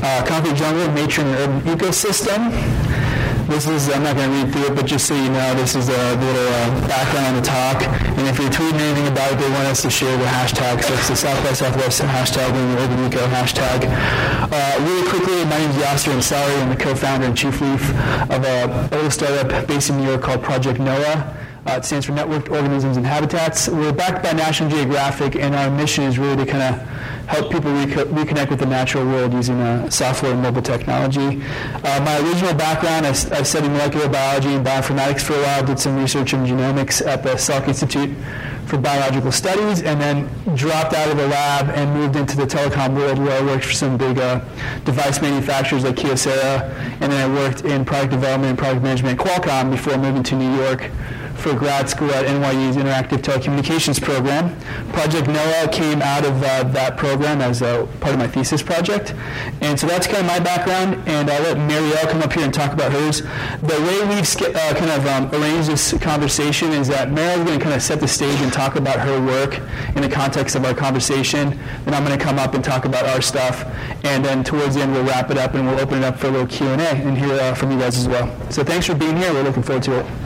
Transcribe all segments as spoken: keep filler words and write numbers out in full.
Uh, concrete jungle, nature and urban ecosystem. This is, I'm not going to read through it, but just so you know, this is a little uh, background on the talk. And if you're tweeting anything about it, they want us to share the hashtag. So it's the South by Southwest hashtag and the Urban Eco hashtag. Uh, really quickly, my name is Yasser Ansari. I'm the co-founder and chief leaf of a little startup based in New York called Project NOAA. Uh, it stands for Networked Organisms and Habitats. We're backed by National Geographic, and our mission is really to kind of help people reco- reconnect with the natural world using uh, software and mobile technology. Uh, my original background, I, I studied molecular biology and bioinformatics for a while, did some research in genomics at the Salk Institute for Biological Studies, and then dropped out of the lab and moved into the telecom world where I worked for some big uh, device manufacturers like Kyocera, and then I worked in product development and product management at Qualcomm before moving to New York for grad school at N Y U's Interactive Telecommunications program. Project NOAA came out of uh, that program as a part of my thesis project. And so that's kind of my background, and I'll let Marielle come up here and talk about hers. The way we've uh, kind of um, arranged this conversation is that Marielle's going to kind of set the stage and talk about her work in the context of our conversation. Then I'm going to come up and talk about our stuff, and then towards the end we'll wrap it up and we'll open it up for a little Q and A and hear uh, from you guys as well. So thanks for being here. We're looking forward to it.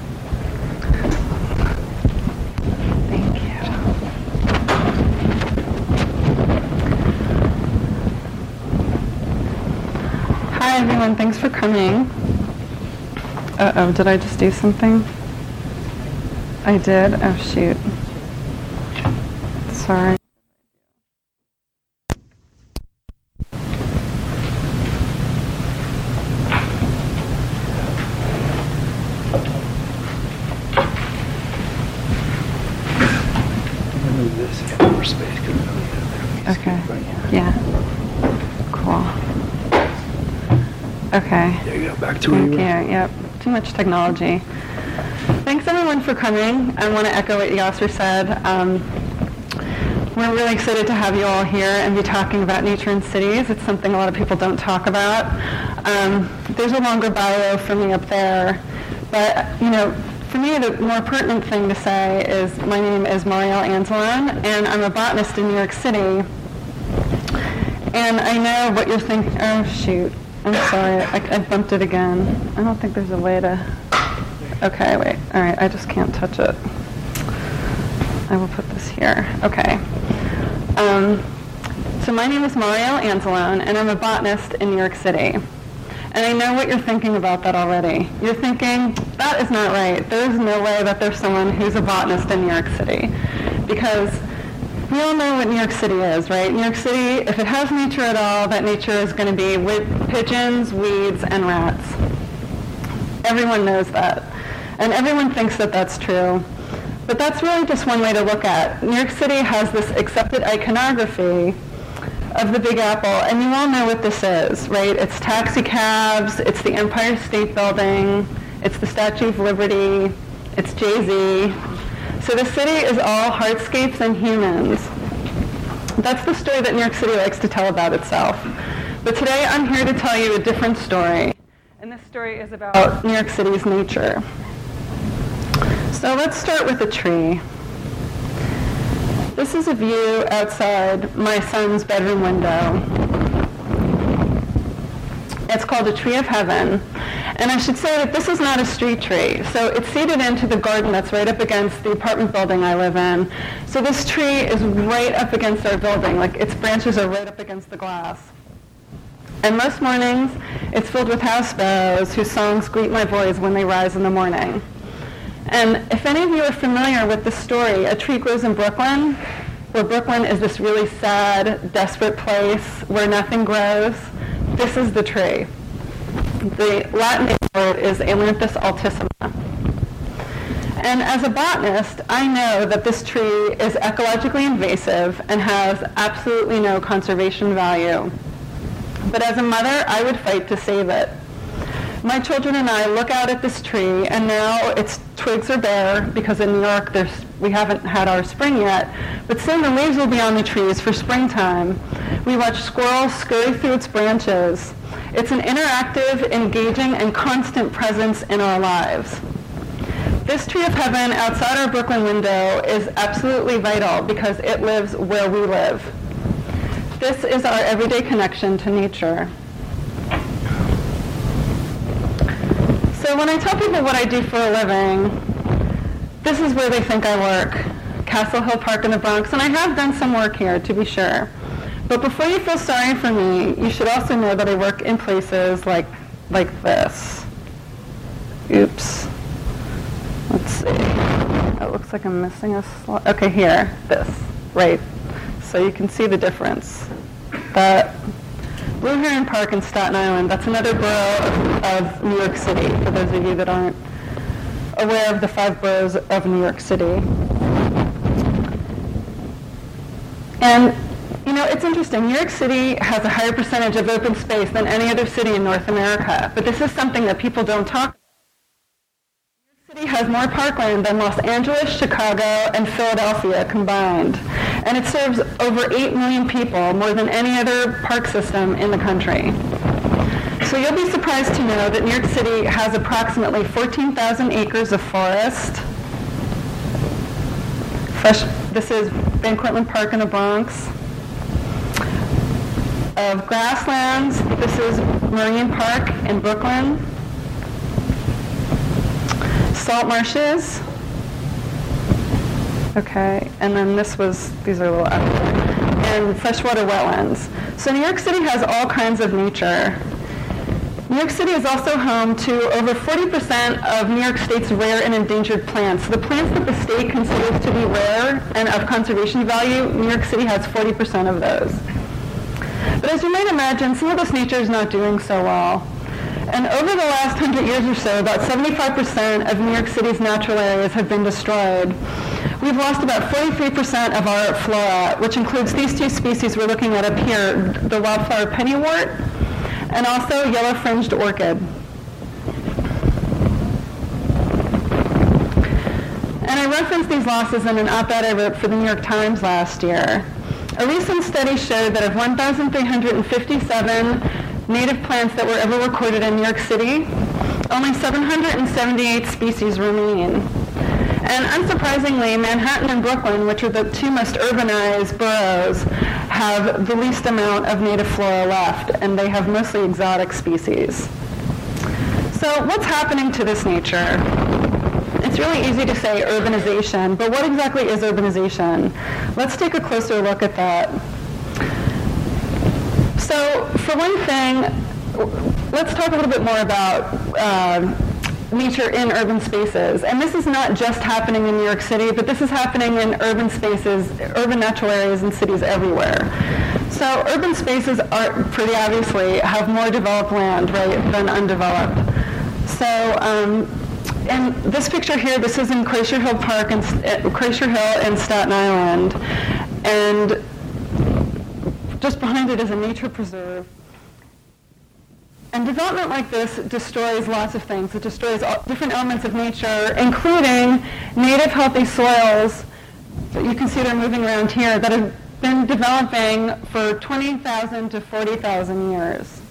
Hi everyone, thanks for coming. Uh-oh, did I just do something? I did? Oh shoot. Sorry. Okay, yeah. Cool. Okay. There you go, back to Thank where you. Yep. Too much technology. Thanks everyone for coming. I want to echo what Yasser said. Um, we're really excited to have you all here and be talking about nature in cities. It's something a lot of people don't talk about. Um, there's a longer bio for me up there, but you know, for me the more pertinent thing to say is my name is Marielle Anzalone, and I'm a botanist in New York City. And I know what you're thinking. Oh shoot. I'm sorry, I, I bumped it again. I don't think there's a way to... Okay, wait. All right, I just can't touch it. I will put this here. Okay. Um, so my name is Marielle Anzalone, and I'm a botanist in New York City. And I know what you're thinking about that already. You're thinking, that is not right. There is no way that there's someone who's a botanist in New York City. Because we all know what New York City is, right? New York City, if it has nature at all, that nature is going to be with pigeons, weeds, and rats. Everyone knows that. And everyone thinks that that's true. But that's really just one way to look at. New York City has this accepted iconography of the Big Apple, and you all know what this is, right? It's taxi cabs, it's the Empire State Building, it's the Statue of Liberty, it's Jay-Z. So the city is all hardscapes and humans. That's the story that New York City likes to tell about itself. But today I'm here to tell you a different story. And this story is about New York City's nature. So let's start with a tree. This is a view outside my son's bedroom window. It's called a tree of heaven. And I should say that this is not a street tree. So it's seeded into the garden that's right up against the apartment building I live in. So this tree is right up against our building, like its branches are right up against the glass. And most mornings, it's filled with house sparrows whose songs greet my boys when they rise in the morning. And if any of you are familiar with the story, A Tree Grows in Brooklyn, where Brooklyn is this really sad, desperate place where nothing grows, this is the tree. The Latin name for it is Ailanthus altissima. And as a botanist, I know that this tree is ecologically invasive and has absolutely no conservation value. But as a mother, I would fight to save it. My children and I look out at this tree, and now its twigs are bare because in New York there's, we haven't had our spring yet, but soon the leaves will be on the trees for springtime. We watch squirrels scurry through its branches. It's an interactive, engaging, and constant presence in our lives. This tree of heaven outside our Brooklyn window is absolutely vital because it lives where we live. This is our everyday connection to nature. So when I tell people what I do for a living, this is where they think I work, Castle Hill Park in the Bronx, and I have done some work here, to be sure. But before you feel sorry for me, you should also know that I work in places like, like this. Oops. Let's see. It looks like I'm missing a slide. Okay, here, this, right. So you can see the difference. That Blue Heron Park in Staten Island, that's another borough of, of New York City, for those of you that aren't aware of the five boroughs of New York City. And, you know, it's interesting. New York City has a higher percentage of open space than any other city in North America, but this is something that people don't talk about. New York City has more parkland than Los Angeles, Chicago, and Philadelphia combined. And it serves over eight million people, more than any other park system in the country. So you'll be surprised to know that New York City has approximately fourteen thousand acres of forest. Fresh, this is Van Cortlandt Park in the Bronx. Of grasslands, this is Marine Park in Brooklyn. Salt marshes. Okay, and then this was, these are a little up there. And freshwater wetlands. So New York City has all kinds of nature. New York City is also home to over forty percent of New York State's rare and endangered plants. So the plants that the state considers to be rare and of conservation value, New York City has forty percent of those. But as you might imagine, some of this nature is not doing so well. And over the last hundred years or so, about seventy-five percent of New York City's natural areas have been destroyed. We've lost about forty-three percent of our flora, which includes these two species we're looking at up here, the wildflower pennywort, and also yellow-fringed orchid. And I referenced these losses in an op-ed I wrote for the New York Times last year. A recent study showed that of one thousand three hundred fifty-seven native plants that were ever recorded in New York City, only seven hundred seventy-eight species remain. And unsurprisingly, Manhattan and Brooklyn, which are the two most urbanized boroughs, have the least amount of native flora left, and they have mostly exotic species. So what's happening to this nature? It's really easy to say urbanization, but what exactly is urbanization? Let's take a closer look at that. So for one thing, let's talk a little bit more about uh, nature in urban spaces. And this is not just happening in New York City, but this is happening in urban spaces, urban natural areas in cities everywhere. So urban spaces are pretty obviously have more developed land, right, than undeveloped. So um, in this picture here, this is in Crayshire Hill Park, in, uh, Crayshire Hill in Staten Island. And just behind it is a nature preserve. And development like this destroys lots of things. It destroys all different elements of nature, including native healthy soils that you can see they're moving around here that have been developing for twenty thousand to forty thousand years.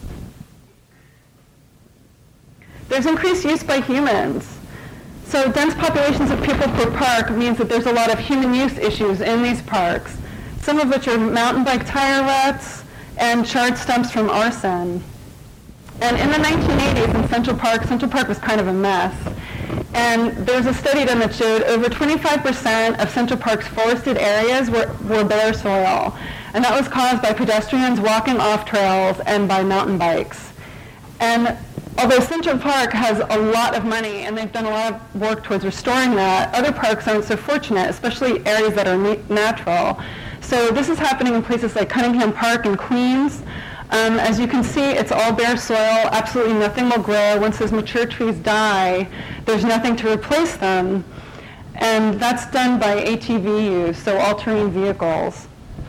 There's increased use by humans. So dense populations of people per park means that there's a lot of human use issues in these parks, some of which are mountain bike tire ruts and charred stumps from arson. And in the nineteen eighties in Central Park, Central Park was kind of a mess. And there was a study done that showed over twenty-five percent of Central Park's forested areas were, were bare soil. And that was caused by pedestrians walking off trails and by mountain bikes. And although Central Park has a lot of money and they've done a lot of work towards restoring that, other parks aren't so fortunate, especially areas that are na- natural. So this is happening in places like Cunningham Park in Queens. Um, as you can see, it's all bare soil. Absolutely nothing will grow. Once those mature trees die, there's nothing to replace them. And that's done by A T V use, so all-terrain vehicles.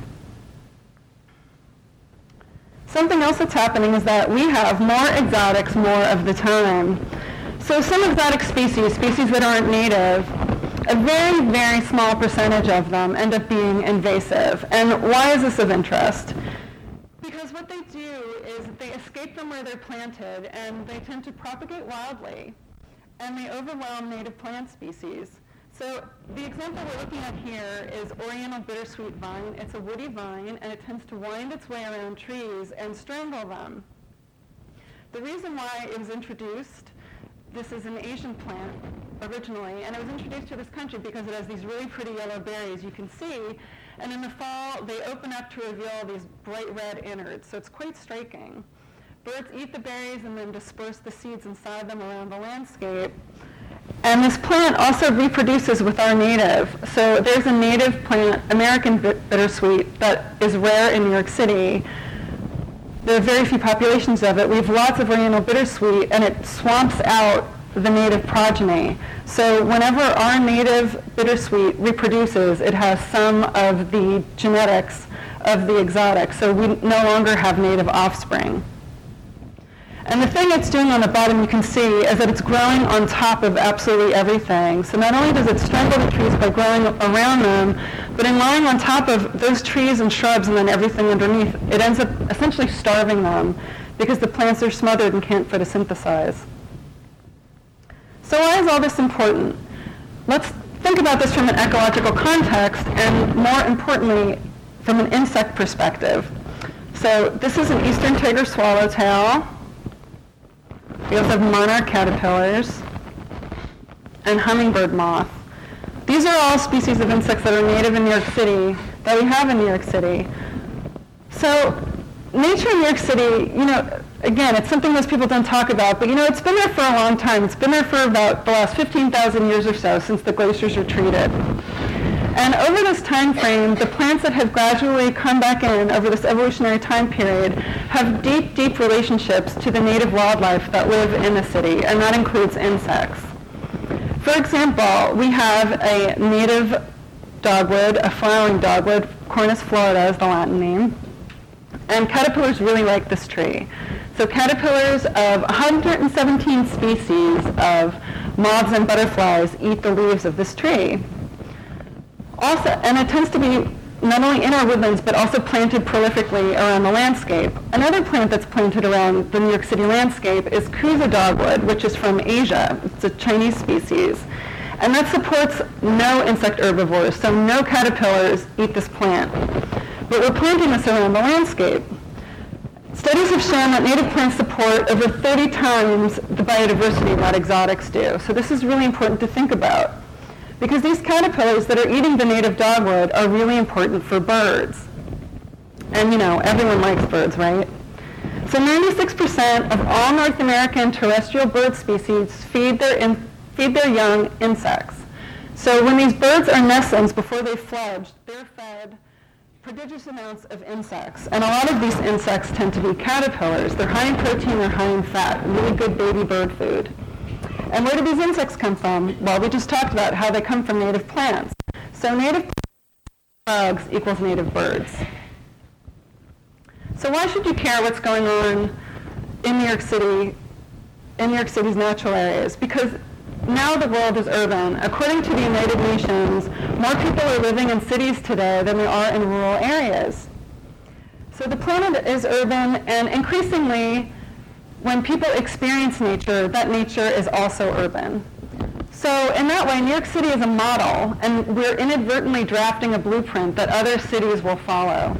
Something else that's happening is that we have more exotics more of the time. So some exotic species, species that aren't native, a very, very small percentage of them end up being invasive. And why is this of interest? Because what they do is they escape from where they're planted and they tend to propagate wildly and they overwhelm native plant species. So the example we're looking at here is Oriental bittersweet vine. It's a woody vine, and it tends to wind its way around trees and strangle them. The reason why it was introduced, this is an Asian plant originally, and it was introduced to this country because it has these really pretty yellow berries you can see, and in the fall they open up to reveal these bright red innards, so it's quite striking. Birds eat the berries and then disperse the seeds inside them around the landscape. And this plant also reproduces with our native. So there's a native plant, American bittersweet, that is rare in New York City. There are very few populations of it. We have lots of Oriental bittersweet, and it swamps out the native progeny. So whenever our native bittersweet reproduces, it has some of the genetics of the exotic. So we no longer have native offspring. And the thing it's doing on the bottom, you can see, is that it's growing on top of absolutely everything. So not only does it strangle the trees by growing around them, but in lying on top of those trees and shrubs and then everything underneath, it ends up essentially starving them because the plants are smothered and can't photosynthesize. So why is all this important? Let's think about this from an ecological context and, more importantly, from an insect perspective. So this is an eastern tiger swallowtail. We also have monarch caterpillars and hummingbird moth. These are all species of insects that are native in New York City, that we have in New York City. So nature in New York City, you know, again, it's something most people don't talk about, but you know, it's been there for a long time. It's been there for about the last fifteen thousand years or so since the glaciers retreated. And over this time frame, the plants that have gradually come back in over this evolutionary time period have deep, deep relationships to the native wildlife that live in the city, and that includes insects. For example, we have a native dogwood, a flowering dogwood, Cornus florida is the Latin name, and caterpillars really like this tree. So caterpillars of one hundred seventeen species of moths and butterflies eat the leaves of this tree. Also, and it tends to be not only in our woodlands, but also planted prolifically around the landscape. Another plant that's planted around the New York City landscape is Kusa dogwood, which is from Asia. It's a Chinese species. And that supports no insect herbivores, so no caterpillars eat this plant. But we're planting this around the landscape. Studies have shown that native plants support over thirty times the biodiversity that exotics do. So this is really important to think about, because these caterpillars that are eating the native dogwood are really important for birds. And you know, everyone likes birds, right? So ninety-six percent of all North American terrestrial bird species feed their, in, feed their young insects. So when these birds are nestlings before they fledge, they're fed prodigious amounts of insects. And a lot of these insects tend to be caterpillars. They're high in protein, they're high in fat, really good baby bird food. And where do these insects come from? Well, we just talked about how they come from native plants. So native bugs equals native birds. So why should you care what's going on in New York City, in New York City's natural areas? Because now the world is urban. According to the United Nations, more people are living in cities today than there are in rural areas. So the planet is urban, and increasingly, when people experience nature, that nature is also urban. So in that way, New York City is a model, and we're inadvertently drafting a blueprint that other cities will follow.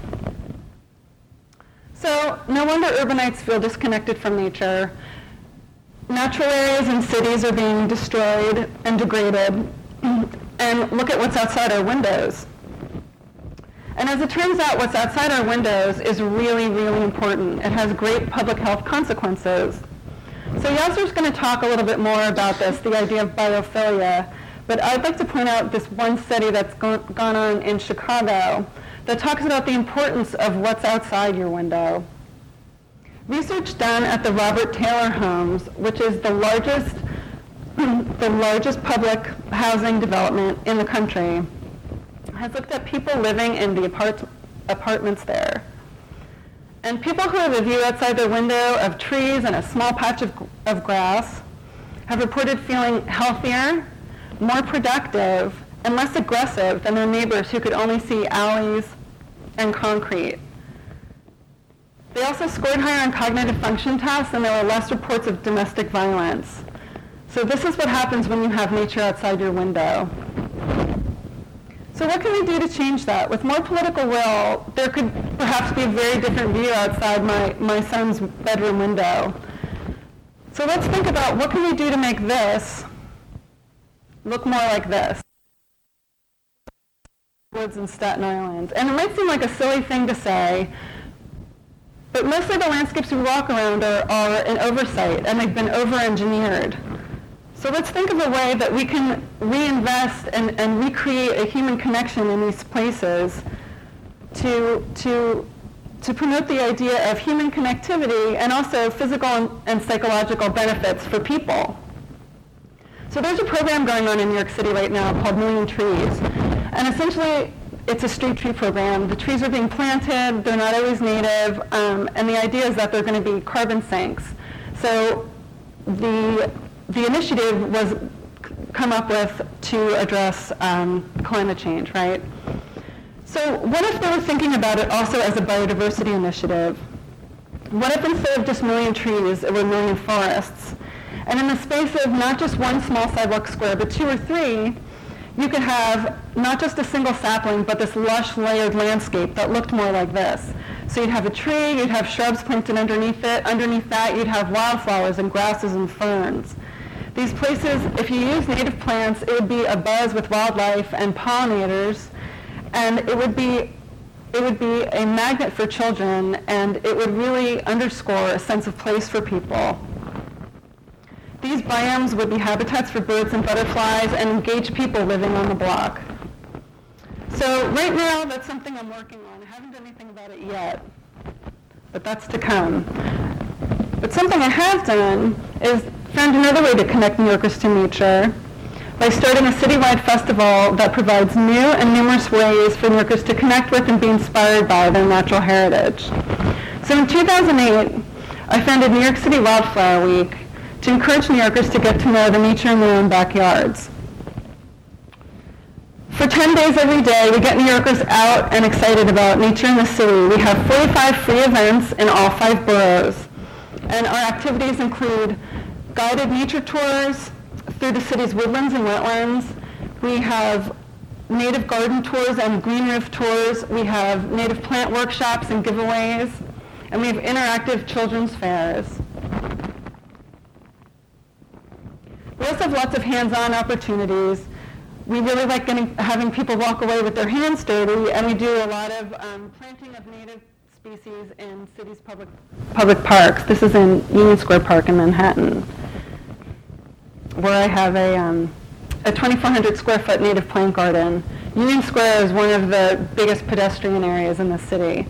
So no wonder urbanites feel disconnected from nature. Natural areas and cities are being destroyed and degraded. And look at what's outside our windows. And as it turns out, what's outside our windows is really, really important. It has great public health consequences. So Yasser's going to talk a little bit more about this, the idea of biophilia. But I'd like to point out this one study that's gone on in Chicago that talks about the importance of what's outside your window. Research done at the Robert Taylor Homes, which is the largest, the largest public housing development in the country, has looked at people living in the apart- apartments there. And people who have a view outside their window of trees and a small patch of, of grass have reported feeling healthier, more productive, and less aggressive than their neighbors who could only see alleys and concrete. They also scored higher on cognitive function tests, and there were less reports of domestic violence. So this is what happens when you have nature outside your window. So what can we do to change that? With more political will, there could perhaps be a very different view outside my, my son's bedroom window. So let's think about what can we do to make this look more like this. Woods in Staten Island. And it might seem like a silly thing to say, but mostly the landscapes we walk around are, are an oversight, and they've been over-engineered. So let's think of a way that we can reinvest and, and recreate a human connection in these places to, to, to promote the idea of human connectivity and also physical and, and psychological benefits for people. So there's a program going on in New York City right now called Million Trees. And essentially, it's a street tree program. The trees are being planted, they're not always native, um, and the idea is that they're going to be carbon sinks. So the The initiative was c- come up with to address um, climate change, right? So what if they were thinking about it also as a biodiversity initiative? What if instead of just million trees, it were million forests? And in the space of not just one small sidewalk square, but two or three, you could have not just a single sapling, but this lush layered landscape that looked more like this. So you'd have a tree, you'd have shrubs planted underneath it. Underneath that, you'd have wildflowers and grasses and ferns. These places, if you use native plants, it would be abuzz with wildlife and pollinators, and it would be it would be a magnet for children, and it would really underscore a sense of place for people. These biomes would be habitats for birds and butterflies and engage people living on the block. So right now, that's something I'm working on. I haven't done anything about it yet, but that's to come. But something I have done is found another way to connect New Yorkers to nature by starting a citywide festival that provides new and numerous ways for New Yorkers to connect with and be inspired by their natural heritage. So in two thousand eight, I founded New York City Wildflower Week to encourage New Yorkers to get to know the nature in their own backyards. For ten days every day, we get New Yorkers out and excited about nature in the city. We have forty-five free events in all five boroughs. And our activities include guided nature tours through the city's woodlands and wetlands. We have native garden tours and green roof tours. We have native plant workshops and giveaways. And we have interactive children's fairs. We also have lots of hands-on opportunities. We really like getting, having people walk away with their hands dirty, and we do a lot of um, planting of native species in cities' public public parks. This is in Union Square Park in Manhattan, where I have a um, a twenty-four hundred square foot native plant garden. Union Square is one of the biggest pedestrian areas in the city.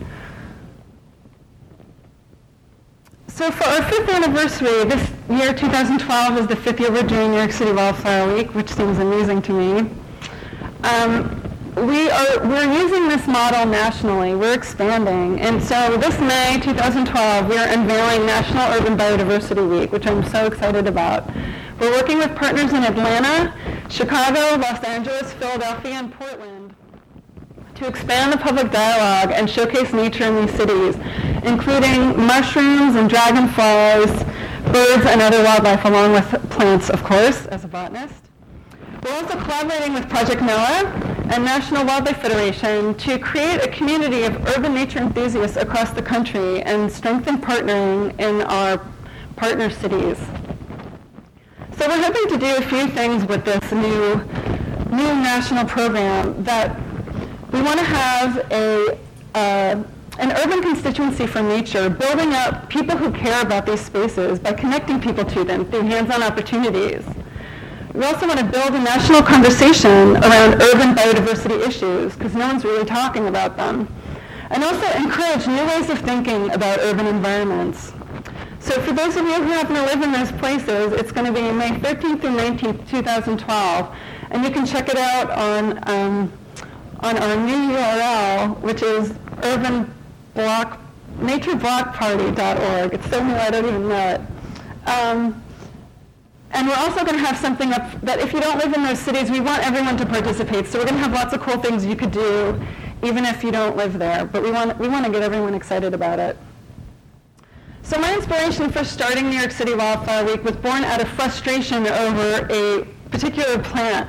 So for our fifth anniversary, this year, two thousand twelve, is the fifth year we're doing New York City Wildflower Week, which seems amusing to me. Um, we are, we're using this model nationally. We're expanding. And so this May two thousand twelve, we are unveiling National Urban Biodiversity Week, which I'm so excited about. We're working with partners in Atlanta, Chicago, Los Angeles, Philadelphia, and Portland to expand the public dialogue and showcase nature in these cities, including mushrooms and dragonflies, birds and other wildlife, along with plants, of course, as a botanist. We're also collaborating with Project NOAA and National Wildlife Federation to create a community of urban nature enthusiasts across the country and strengthen partnering in our partner cities. So we're hoping to do a few things with this new, new national program. That we want to have a, uh, an urban constituency for nature, building up people who care about these spaces by connecting people to them through hands-on opportunities. We also want to build a national conversation around urban biodiversity issues, because no one's really talking about them. And also encourage new ways of thinking about urban environments. So for those of you who happen to live in those places, it's going to be May thirteenth through nineteenth, two thousand twelve. And you can check it out on, um, on our new U R L, which is urban block, nature block party dot org. It's so new I don't even know it. Um, And we're also going to have something up that if you don't live in those cities, we want everyone to participate. So we're going to have lots of cool things you could do, even if you don't live there. But we want, we want to get everyone excited about it. So my inspiration for starting New York City Wildflower Week was born out of frustration over a particular plant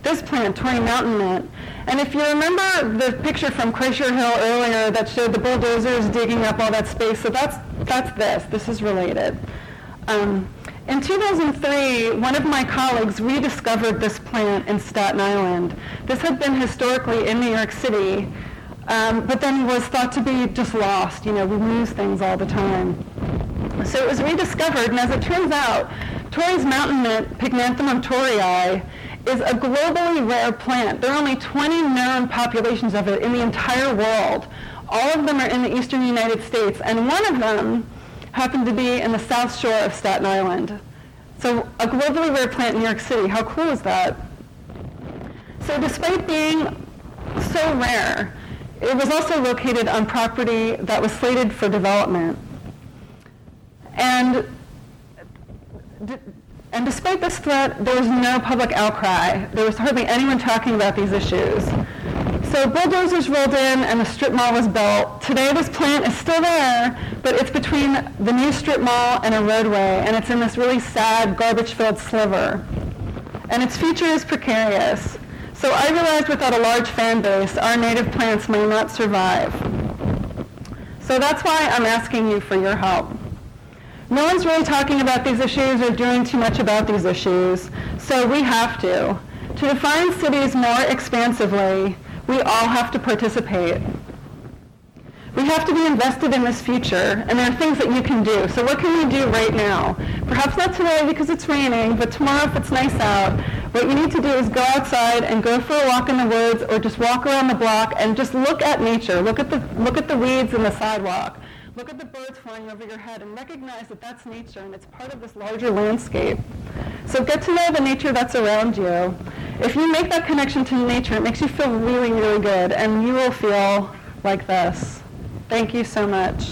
this plant, Torrey Mountain Mint. And if you remember the picture from Crayshire Hill earlier that showed the bulldozers digging up all that space, so that's, that's this. This is related. Um, in two thousand three, one of my colleagues rediscovered this plant in Staten Island. This had been historically in New York City, um, but then was thought to be just lost. You know, we lose things all the time. So it was rediscovered, and as it turns out, Torrey's mountain mint, Pygnanthemum torreyi, is a globally rare plant. There are only twenty known populations of it in the entire world. All of them are in the eastern United States, and one of them happened to be in the south shore of Staten Island. So a globally rare plant in New York City. How cool is that? So despite being so rare, it was also located on property that was slated for development. And, and despite this threat, there was no public outcry. There was hardly anyone talking about these issues. So bulldozers rolled in and the strip mall was built. Today this plant is still there, but it's between the new strip mall and a roadway, and it's in this really sad, garbage-filled sliver. And its future is precarious. So I realized without a large fan base, our native plants may not survive. So that's why I'm asking you for your help. No one's really talking about these issues or doing too much about these issues, so we have to. To define cities more expansively, we all have to participate. We have to be invested in this future, and there are things that you can do. So what can we do right now? Perhaps not today because it's raining, but tomorrow if it's nice out, what you need to do is go outside and go for a walk in the woods or just walk around the block and just look at nature. Look at the, look at the weeds in the sidewalk. Look at the birds flying over your head and recognize that that's nature and it's part of this larger landscape. So get to know the nature that's around you. If you make that connection to nature, it makes you feel really, really good, and you will feel like this. Thank you so much.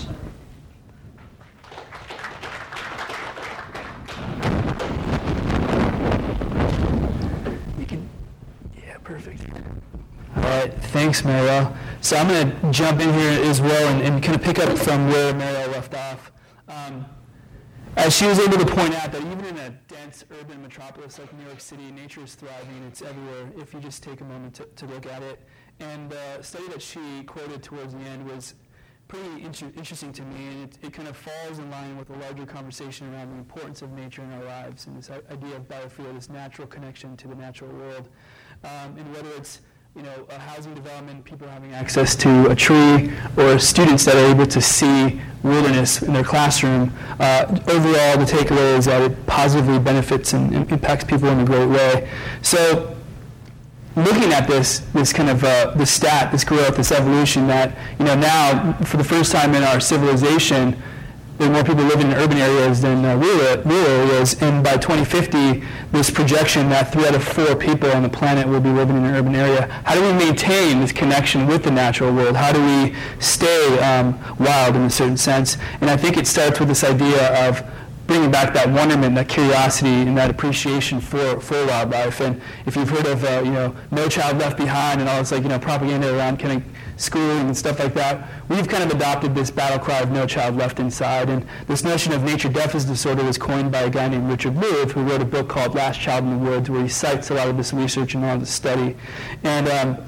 You can, yeah, perfect. All right, thanks, Marielle. So I'm going to jump in here as well and, and kind of pick up from where Marielle left off. Um, as she was able to point out that even in a dense urban metropolis like New York City, nature is thriving. It's everywhere if you just take a moment to, to look at it. And the study that she quoted towards the end was pretty inter- interesting to me, and it, it kind of falls in line with a larger conversation around the importance of nature in our lives and this idea of biofield, this natural connection to the natural world. Um, and whether it's you know, a housing development, people having access to a tree, or students that are able to see wilderness in their classroom, uh, overall the takeaway is that it positively benefits and, and impacts people in a great way. So looking at this, this kind of uh, this stat, this growth, this evolution that, you know, now for the first time in our civilization, there are more people living in urban areas than uh, rural, rural areas, and by twenty fifty, this projection that three out of four people on the planet will be living in an urban area. How do we maintain this connection with the natural world? How do we stay um, wild in a certain sense? And I think it starts with this idea of bringing back that wonderment, that curiosity, and that appreciation for, for wildlife. And if you've heard of, uh, you know, No Child Left Behind and all this, like, you know, propaganda around kind of schooling and stuff like that, we've kind of adopted this battle cry of no child left inside. And this notion of nature deficit disorder was coined by a guy named Richard Louv, who wrote a book called Last Child in the Woods, where he cites a lot of this research and all this study. And um,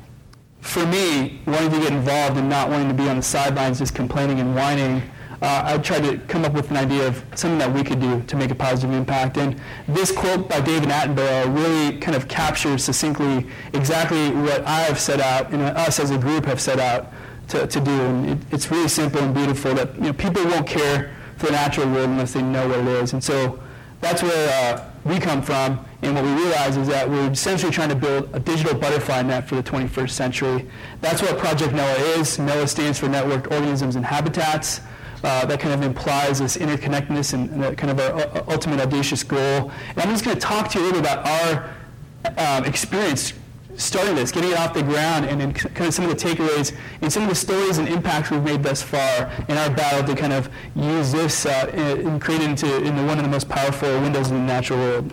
for me, wanting to get involved and not wanting to be on the sidelines just complaining and whining, Uh, I tried to come up with an idea of something that we could do to make a positive impact. And this quote by David Attenborough really kind of captures succinctly exactly what I have set out and us as a group have set out to, to do. And it, it's really simple and beautiful that, you know, people won't care for the natural world unless they know what it is. And so that's where uh, we come from. And what we realize is that we're essentially trying to build a digital butterfly net for the twenty-first century. That's what Project NOAA is. NOAA stands for Networked Organisms and Habitats. Uh, that kind of implies this interconnectedness and, and that kind of our uh, ultimate audacious goal. And I'm just going to talk to you a little bit about our um, experience starting this, getting it off the ground, and then kind of some of the takeaways and some of the stories and impacts we've made thus far in our battle to kind of use this uh, and create it into, into one of the most powerful windows in the natural world.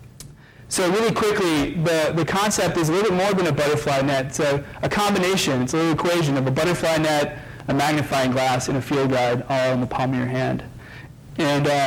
So really quickly, the, the concept is a little bit more than a butterfly net. It's a, a combination. It's a little equation of a butterfly net, a magnifying glass, and a field guide all in the palm of your hand. And um,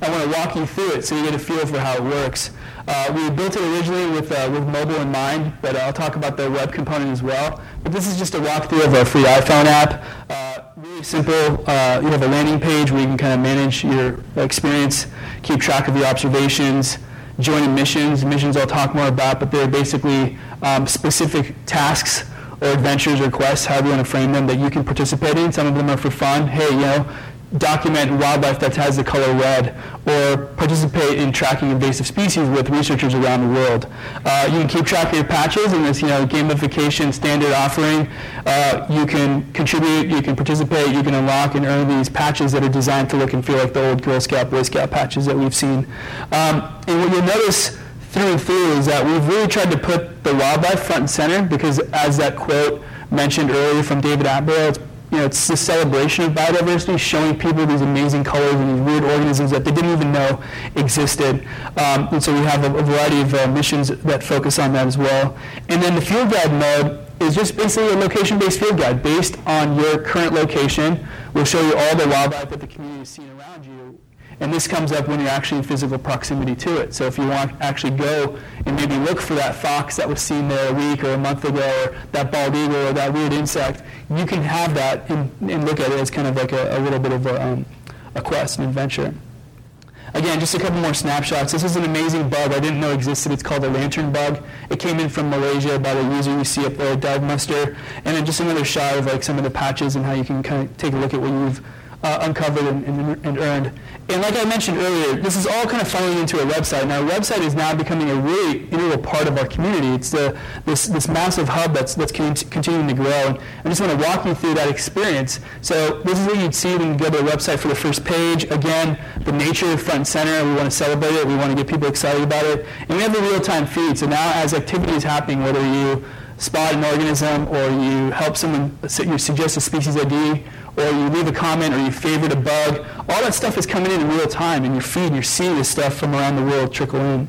I want to walk you through it so you get a feel for how it works. Uh, we built it originally with uh, with mobile in mind, but I'll talk about the web component as well. But this is just a walkthrough of our free iPhone app. Uh, really simple. Uh, you have a landing page where you can kind of manage your experience, keep track of your observations, join missions. Missions I'll talk more about, but they're basically um, specific tasks or adventures or quests, however you want to frame them, that you can participate in. Some of them are for fun. Hey, you know, document wildlife that has the color red, or participate in tracking invasive species with researchers around the world. Uh, you can keep track of your patches in this, you know, gamification standard offering. Uh, you can contribute, you can participate, you can unlock and earn these patches that are designed to look and feel like the old Girl Scout, Boy Scout patches that we've seen. Um, and what you'll notice through and through is that we've really tried to put the wildlife front and center, because as that quote mentioned earlier from David Attenborough, it's You know, it's the celebration of biodiversity, showing people these amazing colors and these weird organisms that they didn't even know existed. Um, and so we have a, a variety of uh, missions that focus on that as well. And then the field guide mode is just basically a location-based field guide based on your current location. We'll show you all the wildlife that the community is seeing around you. And this comes up when you're actually in physical proximity to it. So if you want to actually go and maybe look for that fox that was seen there a week or a month ago, or that bald eagle or that weird insect, you can have that and, and look at it as kind of like a, a little bit of a, um, a quest, an adventure. Again, just a couple more snapshots. This is an amazing bug I didn't know existed. It's called a lantern bug. It came in from Malaysia by the user you see up there, Dive Muster. And then just another shot of like some of the patches and how you can kind of take a look at what you've Uh, uncovered and, and, and earned. And like I mentioned earlier, this is all kind of funneling into a website. Now, our website is now becoming a really integral part of our community. It's the, this, this massive hub that's, that's continuing to grow. And I just want to walk you through that experience. So this is what you'd see when you go to the website for the first page. Again, the nature front and center. We want to celebrate it. We want to get people excited about it. And we have the real-time feed. So now as activity is happening, whether you spot an organism or you help someone, you suggest a species I D, or you leave a comment, or you favorite a bug, all that stuff is coming in in real time in your feed, and you're seeing this stuff from around the world trickle in.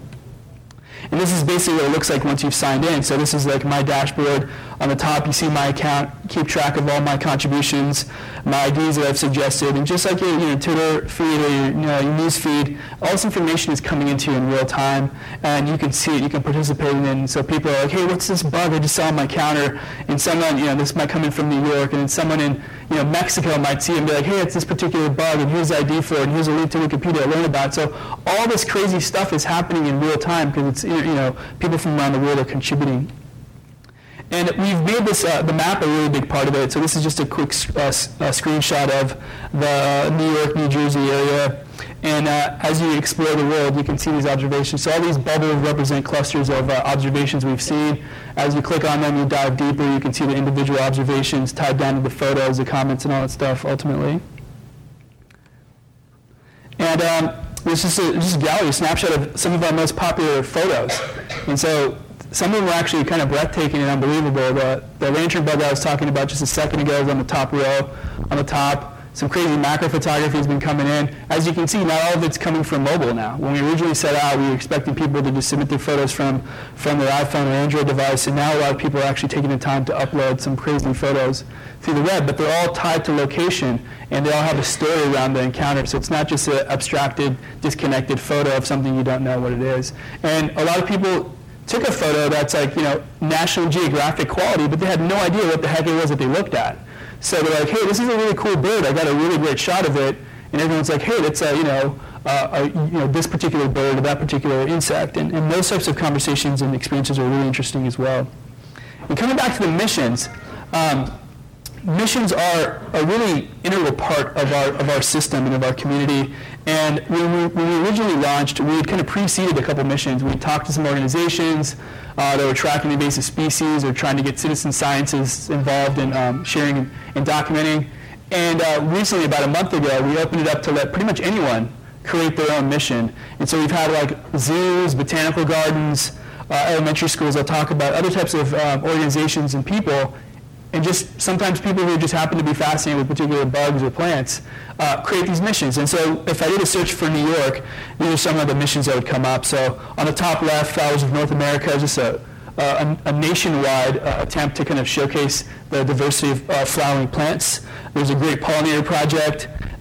And this is basically what it looks like once you've signed in. So this is like my dashboard. On the top, you see my account, keep track of all my contributions, my I Ds that I've suggested, and just like your, your Twitter feed or your, you know, your news feed, all this information is coming into you in real time, and you can see it, you can participate in it. And so people are like, hey, what's this bug I just saw on my counter? And someone, you know, this might come in from New York, and then someone in, you know, Mexico might see it and be like, hey, it's this particular bug, and here's the I D for it, and here's a link to Wikipedia to learn about it. So all this crazy stuff is happening in real time because it's, you know, people from around the world are contributing. And we've made this, uh, the map a really big part of it. So this is just a quick uh, uh, screenshot of the New York, New Jersey area. And uh, as you explore the world, you can see these observations. So all these bubbles represent clusters of uh, observations we've seen. As you click on them, you dive deeper. You can see the individual observations tied down to the photos, the comments, and all that stuff, ultimately. And um, this is a, just a gallery, a snapshot of some of our most popular photos. And so some of them were actually kind of breathtaking and unbelievable. The, the lantern bug I was talking about just a second ago is on the top row. On the top, some crazy macro photography has been coming in. As you can see, not all of it's coming from mobile now. When we originally set out, we were expecting people to just submit their photos from, from their iPhone or Android device, and now a lot of people are actually taking the time to upload some crazy photos through the web, but they're all tied to location, and they all have a story around the encounter, so it's not just an abstracted, disconnected photo of something you don't know what it is. And a lot of people took a photo that's like, you know, National Geographic quality, but they had no idea what the heck it was that they looked at. So they're like, hey, this is a really cool bird. I got a really great shot of it. And everyone's like, hey, that's a, you know, uh, a, you know, this particular bird or that particular insect. And, and those types of conversations and experiences are really interesting as well. And coming back to the missions, um, missions are a really integral part of our of our system and of our community. And when we, when we originally launched, we had kind of preceded a couple missions. We talked to some organizations uh, that were tracking invasive species or trying to get citizen scientists involved in um, sharing and, and documenting. And uh, recently, about a month ago, we opened it up to let pretty much anyone create their own mission. And so we've had like zoos, botanical gardens, uh, elementary schools. I'll talk about other types of um, organizations and people. And just sometimes people who just happen to be fascinated with particular bugs or plants uh, create these missions. And so if I did a search for New York, these are some of the missions that would come up. So on the top left, Flowers of North America, just a, a, a nationwide uh, attempt to kind of showcase the diversity of uh, flowering plants. There's a Great Pollinator Project.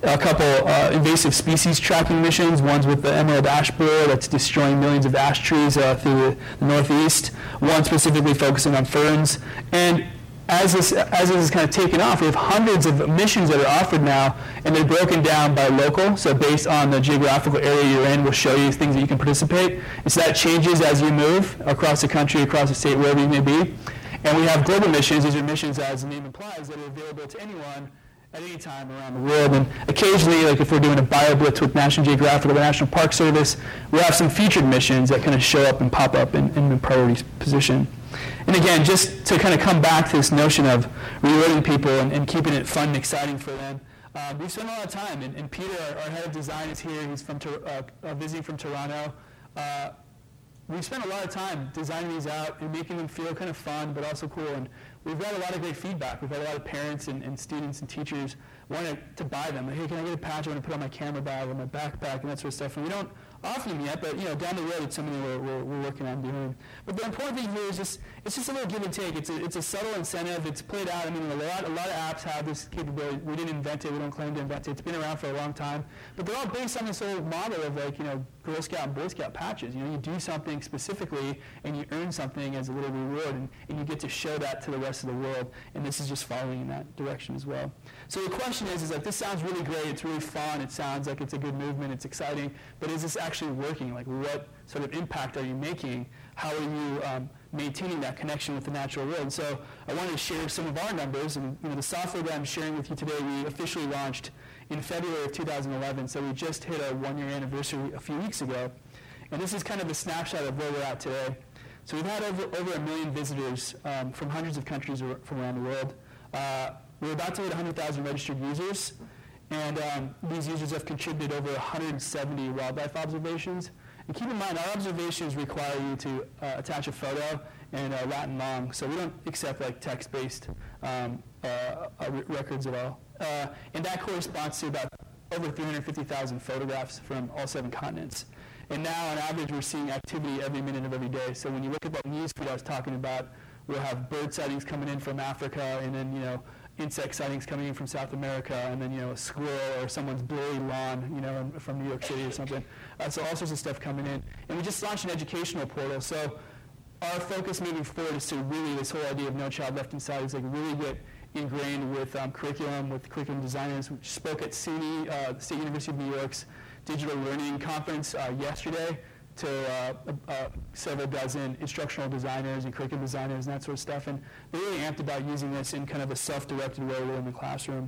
a couple uh, invasive species tracking missions. One's with the emerald ash borer that's destroying millions of ash trees uh, through the northeast. One specifically focusing on ferns. And as this, as this is kind of taken off, we have hundreds of missions that are offered now, and they're broken down by local. So based on the geographical area you're in, we'll show you things that you can participate. And so that changes as you move across the country, across the state, wherever you may be. And we have global missions. These are missions, as the name implies, that are available to anyone at any time around the world. And occasionally, like if we're doing a BioBlitz with National Geographic or the National Park Service, we have some featured missions that kind of show up and pop up in, in the priority position. And again, just to kind of come back to this notion of rewarding people and, and keeping it fun and exciting for them, um, we spend a lot of time. And, and Peter, our, our head of design, is here. He's from uh, uh, visiting from Toronto. Uh, we spent a lot of time designing these out and making them feel kind of fun, but also cool. And we've got a lot of great feedback. We've had a lot of parents and, and students and teachers wanting to buy them. Like, hey, can I get a patch I want to put on my camera bag or my backpack and that sort of stuff. And we don't offer them yet, but you know, down the road it's something we're, we're, we're working on doing. But the important thing here is just it's just a little give and take. It's a, it's a subtle incentive. It's played out. I mean, a lot a lot of apps have this capability. We didn't invent it. We don't claim to invent it. It's been around for a long time. But they're all based on this whole model of like you know Girl Scout and Boy Scout patches. You know, you do something specifically and you earn something as a little reward, and, and you get to show that to the rest of the world. And this is just following in that direction as well. So the question is, is like this sounds really great. It's really fun. It sounds like it's a good movement. It's exciting. But is this actually working? Like, what sort of impact are you making? How are you um, maintaining that connection with the natural world? And so I wanted to share some of our numbers. And you know, the software that I'm sharing with you today, we officially launched in February of two thousand eleven. So we just hit our one-year anniversary a few weeks ago. And this is kind of a snapshot of where we're at today. So we've had over, over a million visitors um, from hundreds of countries ar- from around the world. Uh, we're about to hit one hundred thousand registered users. And um, these users have contributed over one hundred seventy wildlife observations. And keep in mind, our observations require you to uh, attach a photo and uh, Latin long, so we don't accept like text-based um, uh, uh, records at all. Uh, and that corresponds to about over three hundred fifty thousand photographs from all seven continents. And now, on average, we're seeing activity every minute of every day. So when you look at that newsfeed I was talking about, we'll have bird sightings coming in from Africa, and then, you know, insect sightings coming in from South America, and then, you know, a squirrel or someone's blurry lawn, you know, from New York City or something. Uh, so all sorts of stuff coming in. And we just launched an educational portal. So our focus moving forward is to really, this whole idea of No Child Left Inside is like really get ingrained with um, curriculum, with curriculum designers. We spoke at S U N Y, uh, the State University of New York's Digital Learning Conference uh, yesterday to uh, uh, several dozen instructional designers and curriculum designers and that sort of stuff. And they're really amped about using this in kind of a self-directed way within the classroom.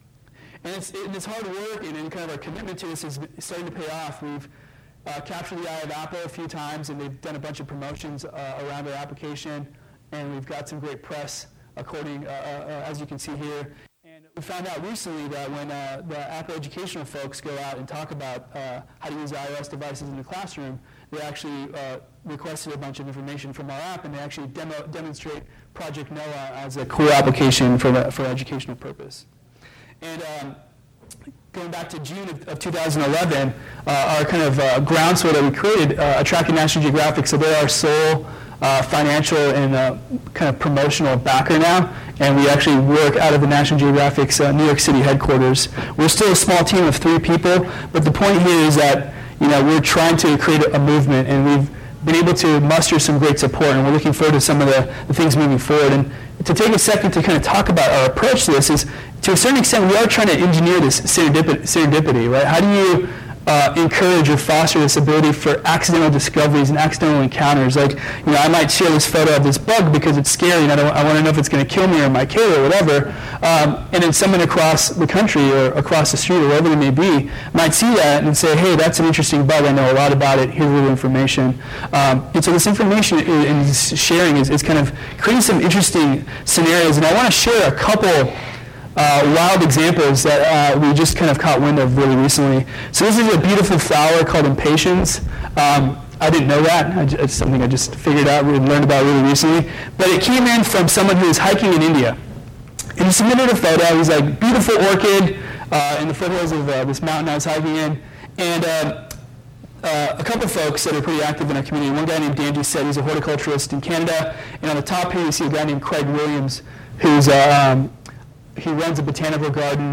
And it's, and it's hard work, and, and kind of our commitment to this is starting to pay off. We've uh, captured the eye of Apple a few times, and they've done a bunch of promotions uh, around our application, and we've got some great press, according, uh, uh, as you can see here. And we found out recently that when uh, the Apple educational folks go out and talk about uh, how to use iOS devices in the classroom, they actually uh, requested a bunch of information from our app, and they actually demo, demonstrate Project Noah as a cool application for, the, for educational purpose. And um, going back to June of, of two thousand eleven, uh, our kind of uh, groundswell that we created uh, attracted National Geographic, so they're our sole uh, financial and uh, kind of promotional backer now, and we actually work out of the National Geographic's uh, New York City headquarters. We're still a small team of three people, but the point here is that you know we're trying to create a movement, and we've been able to muster some great support, and we're looking forward to some of the, the things moving forward. And to take a second to kind of talk about our approach to this is, to a certain extent, we are trying to engineer this serendipity, serendipity right? How do you uh, encourage or foster this ability for accidental discoveries and accidental encounters? Like, you know, I might share this photo of this bug because it's scary and I, don't, I want to know if it's going to kill me or my kid or whatever. Um, and then someone across the country or across the street or wherever it may be might see that and say, hey, that's an interesting bug. I know a lot about it. Here's a little information. Um, and so this information and this sharing is, is kind of creating some interesting scenarios. And I want to share a couple Uh, wild examples that uh, we just kind of caught wind of really recently. So this is a beautiful flower called impatiens. Um, I didn't know that. I j- it's something I just figured out and learned about really recently. But it came in from someone who was hiking in India. And he submitted a photo. He's like, beautiful orchid uh, in the foothills of uh, this mountain I was hiking in. And uh, uh, a couple folks that are pretty active in our community. One guy named Dan Doucette, he's a horticulturalist in Canada. And on the top here you see a guy named Craig Williams, who's uh, um, he runs a botanical garden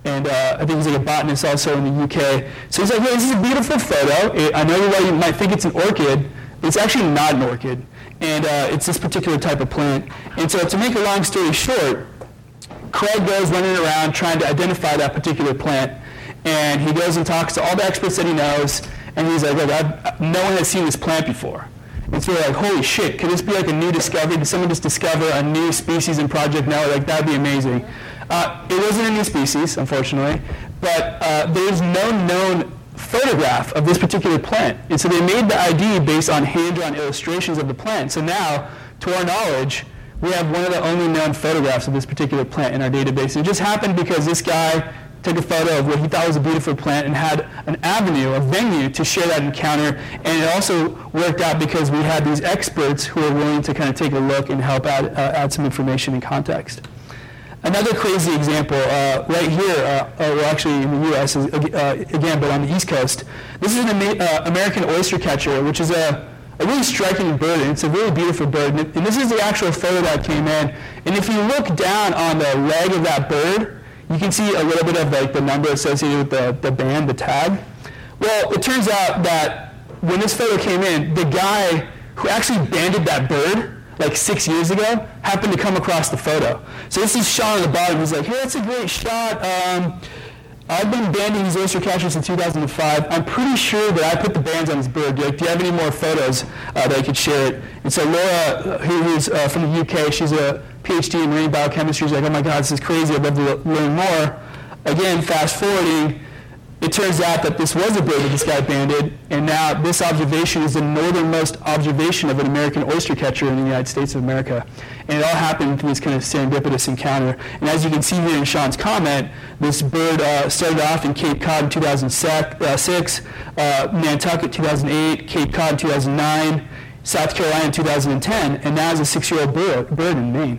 And uh, I think he's like a botanist also in the U K. So he's like, hey, this is a beautiful photo. It, I know you, you might think it's an orchid, but it's actually not an orchid. And uh, it's this particular type of plant. And so to make a long story short, Craig goes running around trying to identify that particular plant. And he goes and talks to all the experts that he knows. And he's like, look, I've, no one has seen this plant before. And so we're like, holy shit, could this be like a new discovery? Did someone just discover a new species in Project Noah? Like, that'd be amazing. Uh, it wasn't a new species, unfortunately, but uh, there's no known photograph of this particular plant. And so they made the I D based on hand-drawn illustrations of the plant. So now, to our knowledge, we have one of the only known photographs of this particular plant in our database. And it just happened because this guy took a photo of what he thought was a beautiful plant and had an avenue, a venue to share that encounter. And it also worked out because we had these experts who were willing to kind of take a look and help add, uh, add some information and context. Another crazy example, uh, right here, uh, uh, well actually in the U S, is, uh, again, but on the East Coast. This is an Ama- uh, American oyster catcher, which is a, a really striking bird, and it's a really beautiful bird. And, it, and this is the actual photo that came in. And if you look down on the leg of that bird, you can see a little bit of like the number associated with the, the band, the tag. Well, it turns out that when this photo came in, the guy who actually banded that bird like six years ago happened to come across the photo. So this is Sean on the bottom. He's like, hey, that's a great shot. Um, I've been banding these oyster catchers since two thousand five. I'm pretty sure that I put the bands on this bird. Like, do you have any more photos uh, that I could share it? And so Laura, who, who's uh, from the U K, she's a PhD in marine biochemistry. She's like, oh my God, this is crazy. I'd love to learn more. Again, fast forwarding, it turns out that this was a bird that this guy banded, and now this observation is the northernmost observation of an American oyster catcher in the United States of America. And it all happened through this kind of serendipitous encounter. And as you can see here in Sean's comment, this bird uh, started off in Cape Cod in two thousand six, uh, Nantucket two thousand eight, Cape Cod two thousand nine, South Carolina two thousand ten, and now is a six-year-old bird, bird in Maine.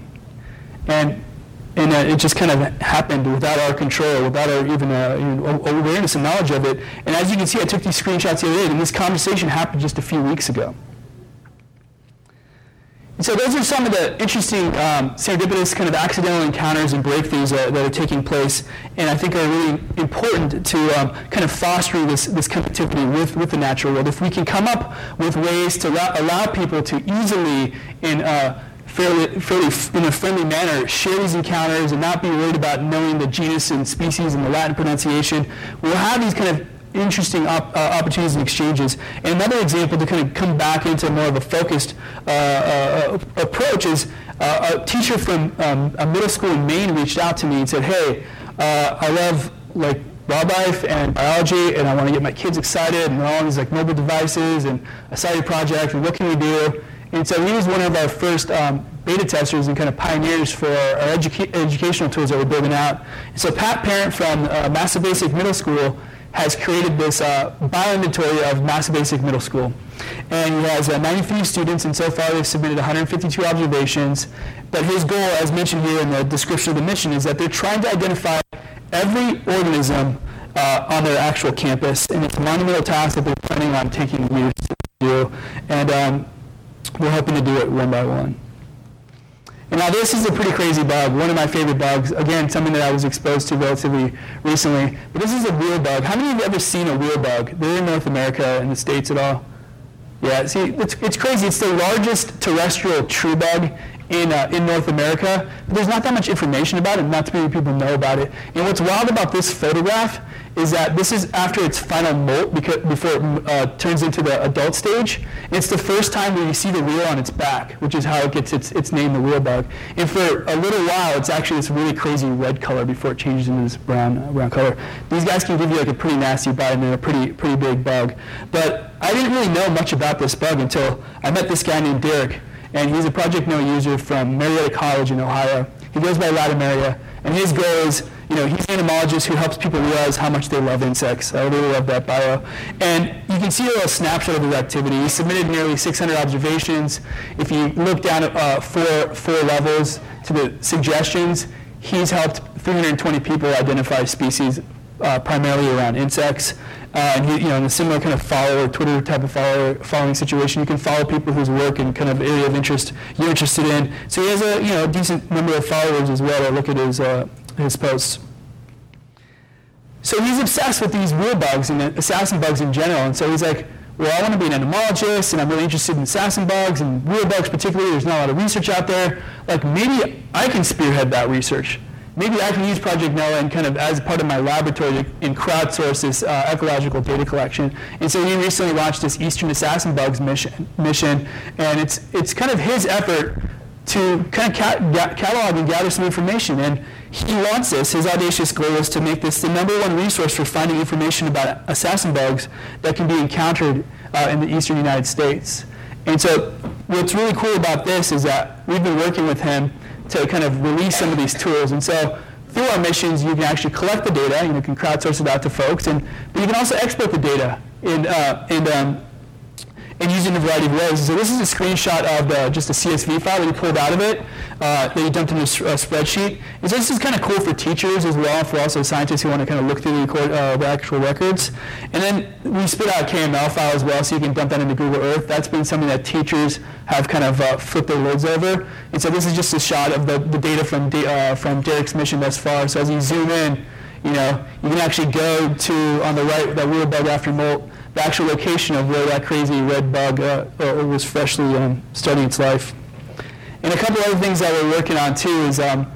And And uh, it just kind of happened without our control, without our even uh, you know, awareness and knowledge of it. And as you can see, I took these screenshots the other day, and this conversation happened just a few weeks ago. And so those are some of the interesting um, serendipitous kind of accidental encounters and breakthroughs uh, that are taking place, and I think are really important to um, kind of fostering this, this connectivity with, with the natural world. If we can come up with ways to allow, allow people to easily in uh, Fairly, fairly in a friendly manner, share these encounters and not be worried about knowing the genus and species and the Latin pronunciation, we'll have these kind of interesting op- uh, opportunities and exchanges. And another example to kind of come back into more of a focused uh, uh, approach is uh, a teacher from um, a middle school in Maine reached out to me and said, hey, uh, I love like wildlife and biology, and I want to get my kids excited, and all these like mobile devices and a science project, and what can we do? And so he was one of our first um, beta testers and kind of pioneers for our educa- educational tools that we're building out. And so Pat Parent from uh, Massive Basic Middle School has created this uh, bio-inventory of Massive Basic Middle School. And he has uh, ninety-three students, and so far they've submitted one hundred fifty-two observations. But his goal, as mentioned here in the description of the mission, is that they're trying to identify every organism uh, on their actual campus. And it's a monumental task that they're planning on taking years to do. And um, we're hoping to do it one by one. And now this is a pretty crazy bug, one of my favorite bugs. Again, something that I was exposed to relatively recently. But this is a wheel bug. How many of you have ever seen a wheel bug? They're in North America, in the States at all? Yeah, see, it's, it's crazy. It's the largest terrestrial true bug in uh, in North America. But there's not that much information about it, not too many people know about it. And what's wild about this photograph is that this is after its final molt, because, before it uh, turns into the adult stage. And it's the first time where you see the wheel on its back, which is how it gets its, its name, the wheel bug. And for a little while, it's actually this really crazy red color before it changes into this brown uh, brown color. These guys can give you like a pretty nasty bite, and they're a pretty, pretty big bug. But I didn't really know much about this bug until I met this guy named Derek. And he's a Project Noah user from Marietta College in Ohio. He goes by Latimeria, and his goal is, you know, he's an entomologist who helps people realize how much they love insects. I really love that bio. And you can see a little snapshot of his activity. He submitted nearly six hundred observations. If you look down at uh, four, four levels to the suggestions, he's helped three hundred twenty people identify species uh, primarily around insects. Uh, and he, you know, in a similar kind of follower, Twitter type of follower, following situation, you can follow people whose work and kind of area of interest you're interested in. So he has a you know decent number of followers as well that look at his uh, his posts. so he's obsessed with these real bugs and assassin bugs in general. And so he's like, well, I want to be an entomologist, and I'm really interested in assassin bugs and real bugs particularly. There's not a lot of research out there. Like, maybe I can spearhead that research. Maybe I can use Project Noah and kind of as part of my laboratory and crowdsource this uh, ecological data collection. And so he recently launched this Eastern Assassin Bugs mission, mission and it's it's kind of his effort to kind of cat- ga- catalog and gather some information. And he wants this, his audacious goal is to make this the number one resource for finding information about assassin bugs that can be encountered uh, in the eastern United States. And so what's really cool about this is that we've been working with him to kind of release some of these tools. And so through our missions, you can actually collect the data, you know, can crowdsource it out to folks, and but you can also export the data in, uh, and, um, and use it in a variety of ways. So this is a screenshot of the, just a C S V file that you pulled out of it, uh, that you dumped into a uh, spreadsheet. And so this is kind of cool for teachers as well, for also scientists who want to kind of look through the, record, uh, the actual records. And then we spit out a K M L file as well, so you can dump that into Google Earth. That's been something that teachers have kind of uh, flipped their lids over. And so this is just a shot of the, the data from, uh, from Derek's mission thus far. So as you zoom in, you know, you can actually go to, on the right, that real bug after molt, the actual location of where that crazy red bug uh, uh, was freshly um, starting its life. And a couple other things that we're working on too is um,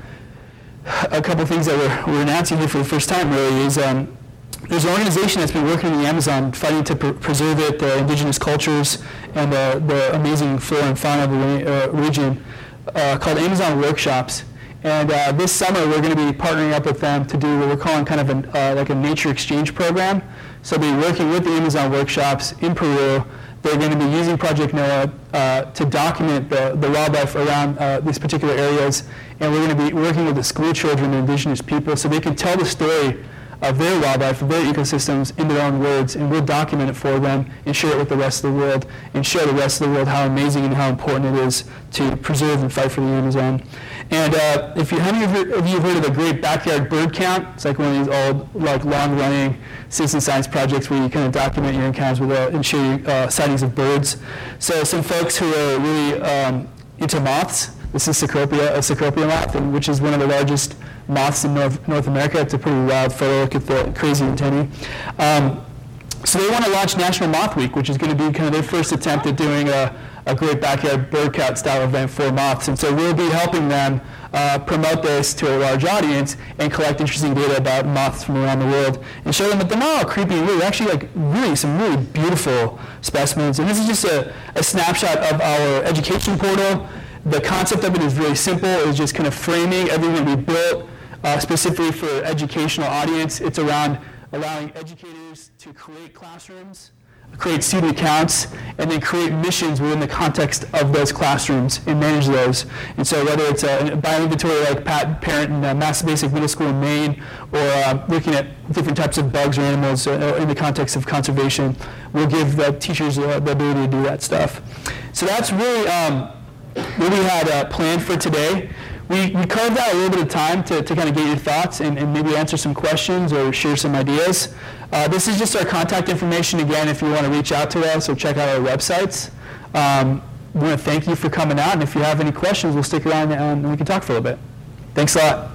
a couple things that we're, we're announcing here for the first time really is um, there's an organization that's been working in the Amazon fighting to pr- preserve it, the indigenous cultures and uh, the amazing flora and fauna of the uh, region uh, called Amazon Workshops. And uh, this summer we're going to be partnering up with them to do what we're calling kind of an, uh, like a nature exchange program. So we'll be working with the Amazon Workshops in Peru. They're going to be using Project Noah uh, to document the, the wildlife around uh, these particular areas. And we're going to be working with the school children and indigenous people so they can tell the story of their wildlife, of their ecosystems in their own words, and we'll document it for them and share it with the rest of the world and show the rest of the world how amazing and how important it is to preserve and fight for the Amazon. And uh, if you, how many of you have heard of the Great Backyard Bird Count? It's like one of these old, like long-running citizen science projects where you kind of document your encounters with uh, and show you uh, sightings of birds. So some folks who are really um, into moths. This is Cecropia, a Cecropia moth, which is one of the largest moths in North, North America. It's a pretty wild photo. Look at the crazy antennae. Um, so they want to launch National Moth Week, which is going to be kind of their first attempt at doing a, a Great Backyard Bird Count style event for moths. And so we'll be helping them uh, promote this to a large audience and collect interesting data about moths from around the world and show them that they're not all creepy and weird. They're actually like really some really beautiful specimens. And this is just a, a snapshot of our education portal. The concept of it is really simple. It's just kind of framing everything that we built uh, specifically for educational audience. It's around allowing educators to create classrooms, create student accounts, and then create missions within the context of those classrooms and manage those. And so whether it's a, a bioinventory like Pat Parent in uh, Mass Basic Middle School in Maine, or uh, looking at different types of bugs or animals uh, in the context of conservation, we'll give the teachers uh, the ability to do that stuff. So that's really um, what we had uh, planned for today. We, we carved out a little bit of time to, to kind of get your thoughts and, and maybe answer some questions or share some ideas. Uh, this is just our contact information again if you want to reach out to us or check out our websites. Um, we want to thank you for coming out, and if you have any questions, we'll stick around and we can talk for a little bit. Thanks a lot.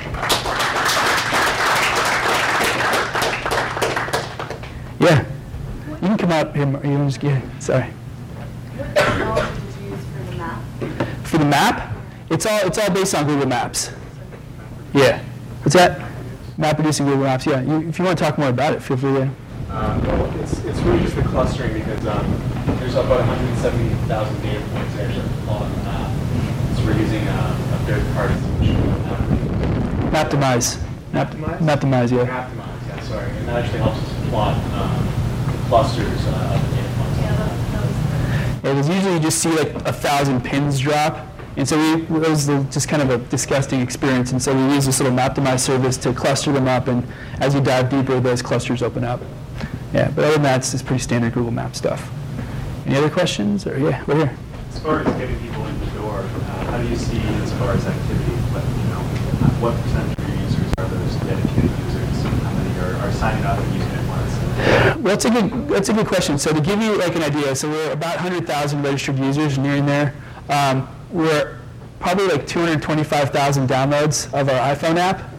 Yeah, you can come up here. You can just get, sorry. What technology did you use for the map? For the map? It's all it's all based on Google Maps. Yeah. What's that? Map producing Google Maps. Yeah. You, if you want to talk more about it, feel free to. Uh, well, it's it's really just the clustering because um, there's about one hundred seventy thousand data points actually plotted on the map. So we're using uh, a third party solution. Maptimize. Maptimize. Maptimize. Yeah. Maptimize. Yeah. Sorry, and that actually helps us plot um, clusters uh, of the data points. Yeah, that, that was Yeah, because usually you just see like a thousand pins drop. And so we, it was just kind of a disgusting experience. And so we use this little Maptimize service to cluster them up. And as you dive deeper, those clusters open up. Yeah, but other than that, it's just pretty standard Google Maps stuff. Any other questions? Or yeah, we're here. As far as getting people in the door, uh, how do you see as far as activity? What, you know, what percentage of your users are those dedicated users? How many are, are signing up and using it once? Well, that's a good that's a good question. So to give you like an idea, so we're about one hundred thousand registered users, nearing there. Um, we're probably like two hundred twenty-five thousand downloads of our iPhone app.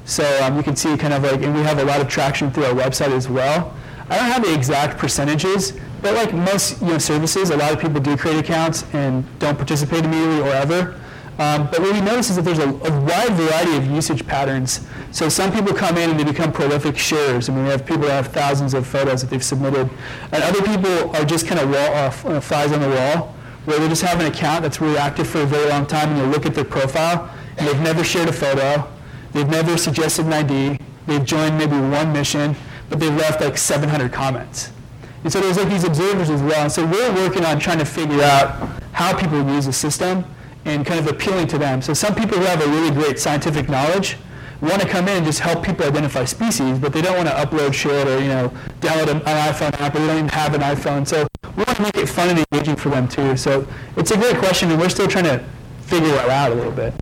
So um, you can see kind of like, and we have a lot of traction through our website as well. I don't have the exact percentages, but like most you know, services, a lot of people do create accounts and don't participate immediately or ever. Um, but what we notice is that there's a, a wide variety of usage patterns. So some people come in and they become prolific sharers. I mean, we have people that have thousands of photos that they've submitted. And other people are just kind of wall, uh, flies on the wall, where they just have an account that's really active for a very long time, and you look at their profile, and they've never shared a photo, they've never suggested an I D, they've joined maybe one mission, but they've left like seven hundred comments. And so there's like these observers as well. And so we're working on trying to figure out how people use the system and kind of appealing to them. So some people who have a really great scientific knowledge want to come in and just help people identify species, but they don't want to upload, share it, or you know, download an, an iPhone app, or they don't even have an iPhone. So we want to make it fun and engaging for them too. So it's a great question, and we're still trying to figure it out a little bit.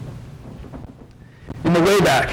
In the way back.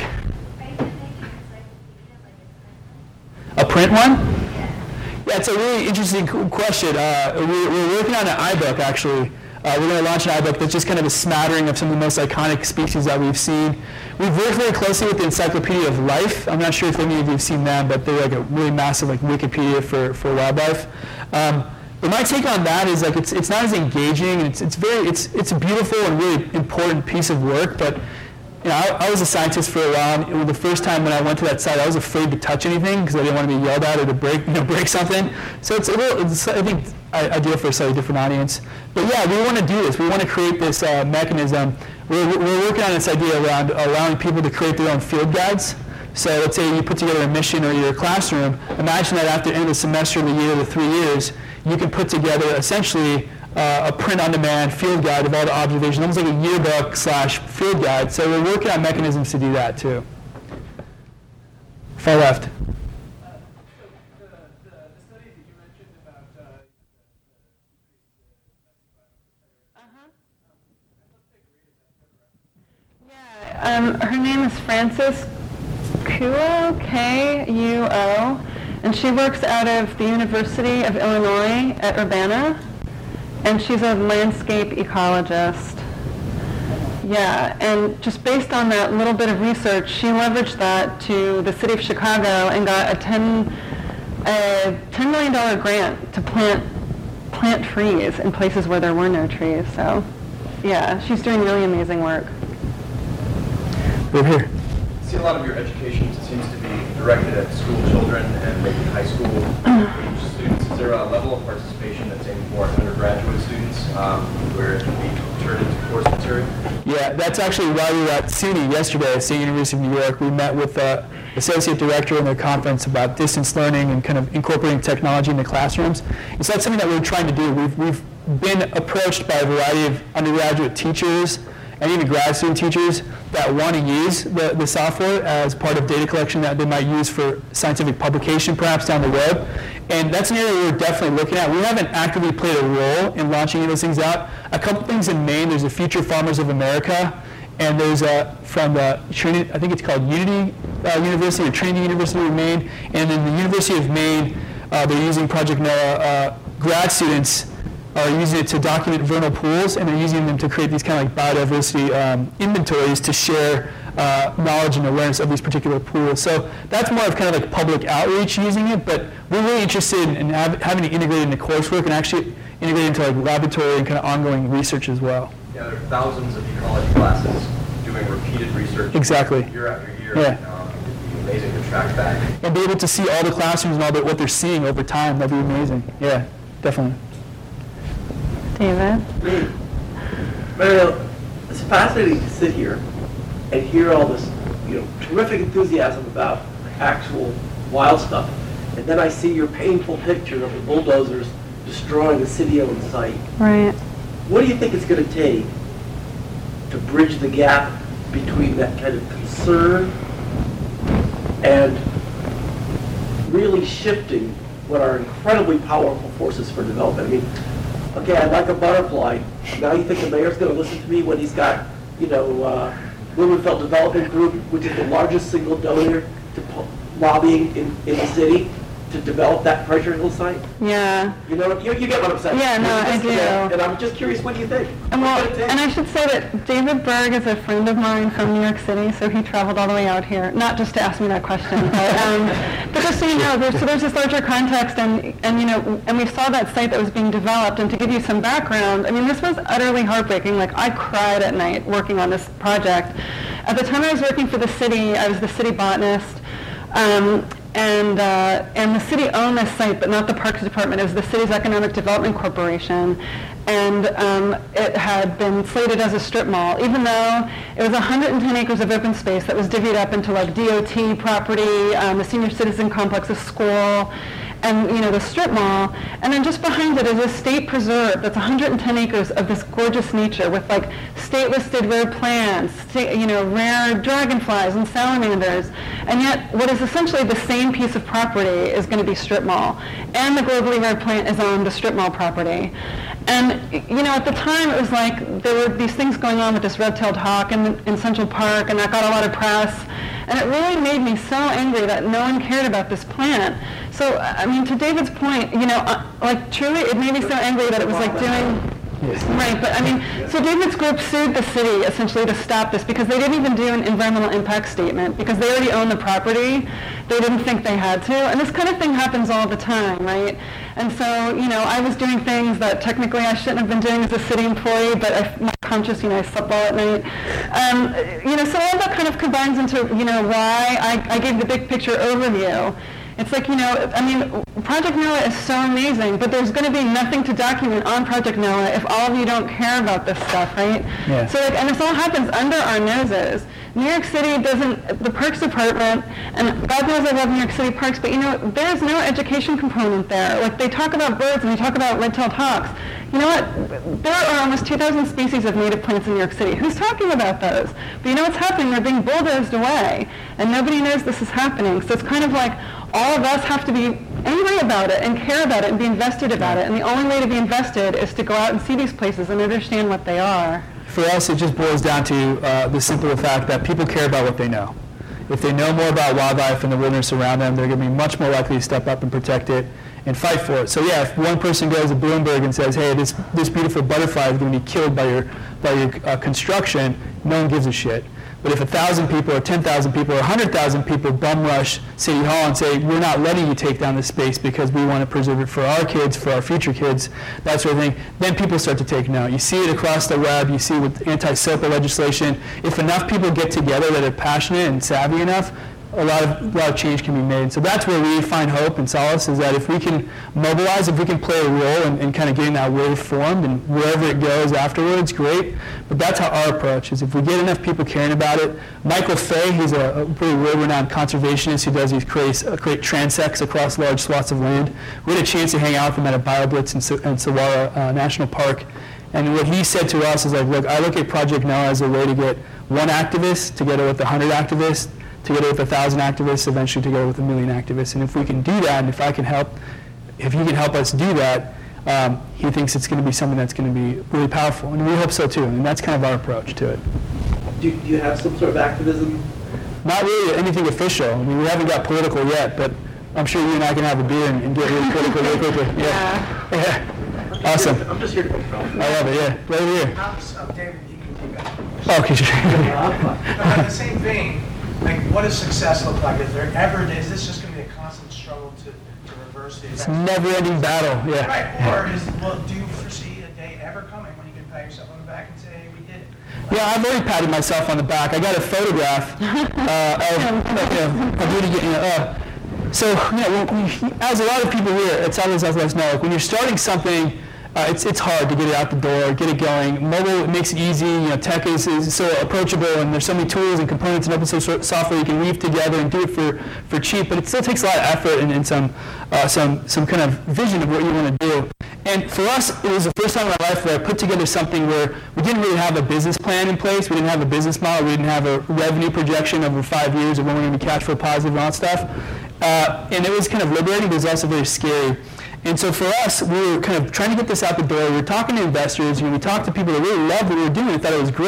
A print one? Yeah, it's a really interesting question. Uh, we, we're working on an iBook, actually. Uh, we're going to launch an iBook that's just kind of a smattering of some of the most iconic species that we've seen. We've worked very closely with the Encyclopedia of Life. I'm not sure if any of you have seen them, but they're like a really massive like Wikipedia for, for wildlife. Um, but my take on that is like it's it's not as engaging, and it's it's very it's it's a beautiful and really important piece of work. But you know, I, I was a scientist for a while, and it was the first time when I went to that site, I was afraid to touch anything because I didn't want to be yelled at or to break, you know, break something. So it's a little, it's, I think, ideal for a slightly different audience. But yeah, we want to do this. We want to create this uh, mechanism. We're, we're working on this idea around allowing people to create their own field guides. So let's say you put together a mission or your classroom. Imagine that after the end of the semester, the year, the three years, you can put together essentially Uh, a print-on-demand field guide of all the observations, almost like a yearbook slash field guide. So we're working on mechanisms to do that too. Far left. Uh, so the, the, the study that you mentioned about uh, Uh-huh. Yeah, um, her name is Frances Kuo, K U O, and she works out of the University of Illinois at Urbana. And she's a landscape ecologist. Yeah, and just based on that little bit of research, she leveraged that to the city of Chicago and got a ten, a ten million dollars grant to plant plant trees in places where there were no trees. So, yeah, she's doing really amazing work. Over here. I see a lot of your education seems to be directed at school children and maybe high school age students. Is there a level of participation that's aimed more at undergraduate students um, where it can be turned into course material? Yeah, that's actually why we were at SUNY yesterday at State University of New York. We met with the associate director in their conference about distance learning and kind of incorporating technology in the classrooms. And so that's something that we're trying to do. We've, we've been approached by a variety of undergraduate teachers and even grad student teachers that want to use the, the software as part of data collection that they might use for scientific publication perhaps down the road. And that's an area we're definitely looking at. We haven't actively played a role in launching those things out. A couple things in Maine, there's a Future Farmers of America, and there's a, from the Trinity, I think it's called Unity uh, University or Trinity University of Maine, and in the University of Maine, uh, they're using Project NOAA. Uh, grad students are using it to document vernal pools, and they're using them to create these kind of like biodiversity um, inventories to share uh, knowledge and awareness of these particular pools. So that's more of kind of like public outreach using it, but we're really interested in, in have, having it integrated into coursework and actually integrated into like laboratory and kind of ongoing research as well. Yeah, there are thousands of ecology classes doing repeated research Exactly. year after year. Yeah. Um, it'd be amazing to track that. And be able to see all the classrooms and all the, what they're seeing over time. That'd be amazing. Yeah, definitely. David? Mariel, it's fascinating to sit here and hear all this, you know, terrific enthusiasm about actual wild stuff. And then I see your painful picture of the bulldozers destroying the city-owned site. Right. What do you think it's going to take to bridge the gap between that kind of concern and really shifting what are incredibly powerful forces for development? I mean, okay, I'd like a butterfly. Now you think the mayor's going to listen to me when he's got, you know, uh, Blumenfeld Development Group, which is the largest single donor to po- lobbying in, in the city, to to develop that Treasure Hill site? Yeah. You know, you, you get what I'm saying? Yeah, no, I do. And I'm just curious, what do you think? And, well, What's it take? and I should say that David Berg is a friend of mine from New York City, so he traveled all the way out here, not just to ask me that question, but, um, but just so you know, there's, so there's this larger context, and, and you know, and we saw that site that was being developed, and to give you some background, I mean, this was utterly heartbreaking. Like, I cried at night working on this project. At the time I was working for the city, I was the city botanist, um, and uh, and the city owned this site, but not the Parks Department. It was the city's Economic Development Corporation, and um, it had been slated as a strip mall, even though it was one hundred ten acres of open space that was divvied up into like D O T property, um, the senior citizen complex, a school, and you know the strip mall, and then just behind it is a state preserve that's one hundred ten acres of this gorgeous nature with like state-listed rare plants, sta- you know, rare dragonflies and salamanders, and yet what is essentially the same piece of property is going to be strip mall, and the globally rare plant is on the strip mall property. And you know, at the time it was like there were these things going on with this red-tailed hawk in, in Central Park, and that got a lot of press, and it really made me so angry that no one cared about this plant. So, I mean, to David's point, you know, uh, like truly it made me so angry that it was like doing, right, but I mean, so David's group sued the city essentially to stop this because they didn't even do an environmental impact statement because they already own the property. They didn't think they had to, and this kind of thing happens all the time, right? And so, you know, I was doing things that technically I shouldn't have been doing as a city employee, but I'm not conscious, you know, I slept well at night. Um, you know, so all that kind of combines into, you know, why I, I gave the big picture overview. It's like, you know, I mean, Project Noah is so amazing, but there's going to be nothing to document on Project Noah if all of you don't care about this stuff, right? Yeah. So, like, and this all happens under our noses. New York City doesn't, the Parks Department, and God knows I love New York City parks, but, you know, there's no education component there. Like, they talk about birds and they talk about red-tailed hawks. You know what? There are almost two thousand species of native plants in New York City. Who's talking about those? But you know what's happening? They're being bulldozed away, and nobody knows this is happening. So it's kind of like all of us have to be angry about it and care about it and be invested about it. And the only way to be invested is to go out and see these places and understand what they are. For us, it just boils down to uh, the simple fact that people care about what they know. If they know more about wildlife and the wilderness around them, they're going to be much more likely to step up and protect it and fight for it. So yeah, if one person goes to Bloomberg and says, hey, this this beautiful butterfly is going to be killed by your by your uh, construction, no one gives a shit. But if a thousand people or ten thousand people or one hundred thousand people bum rush City Hall and say, we're not letting you take down this space because we want to preserve it for our kids, for our future kids, that sort of thing, then people start to take note. You see it across the web. You see with anti-SOPA legislation. If enough people get together that are passionate and savvy enough, a lot of a lot of change can be made. So that's where we find hope and solace, is that if we can mobilize, if we can play a role in, in kind of getting that wave formed, and wherever it goes afterwards, great. But that's how our approach is. If we get enough people caring about it, Michael Fay, he's a, a pretty world-renowned conservationist who does these create, uh, create transects across large swaths of land. We had a chance to hang out with him at a BioBlitz in, in Saguaro uh, National Park. And what he said to us is like, look, I look at Project Noah as a way to get one activist together with a hundred activists, together with a thousand activists, eventually together with a million activists. And if we can do that, and if I can help, if he can help us do that, um, he thinks it's going to be something that's going to be really powerful. And we hope so too. And that's kind of our approach to it. Do do you have some sort of activism? Not really anything official. I mean, we haven't got political yet, but I'm sure you and I can have a beer and, and get really political really quickly. Yeah. Yeah. Awesome. I'm just here to make fun. I love it, yeah. Right over here. Uh, David, you can take that. Oh, okay, sure. But in the same vein, like, what does success look like? Is there ever, is this just going to be a constant struggle to, to reverse the It's effects? a never-ending battle, yeah. Right, or is, well, do you foresee a day ever coming when you can pat yourself on the back and say, hey, we did it? Yeah, I've already patted myself on the back. I got a photograph uh, of, of, you know, of Rudy getting, uh, so, you know, when, when, as a lot of people here at Southern Southwest know, like, when you're starting something, Uh, it's it's hard to get it out the door, get it going. Mobile, it makes it easy. You know, tech is, is so approachable, and there's so many tools and components and open source software you can weave together and do it for, for cheap. But it still takes a lot of effort and, and some uh, some some kind of vision of what you want to do. And for us, it was the first time in my life where I put together something where we didn't really have a business plan in place. We didn't have a business model. We didn't have a revenue projection over five years of when we were going to be cash flow positive and all that stuff. Uh, and it was kind of liberating, but it was also very scary. And so for us, we were kind of trying to get this out the door. We were talking to investors. You know, we talked to people that really loved what we were doing and thought it was great.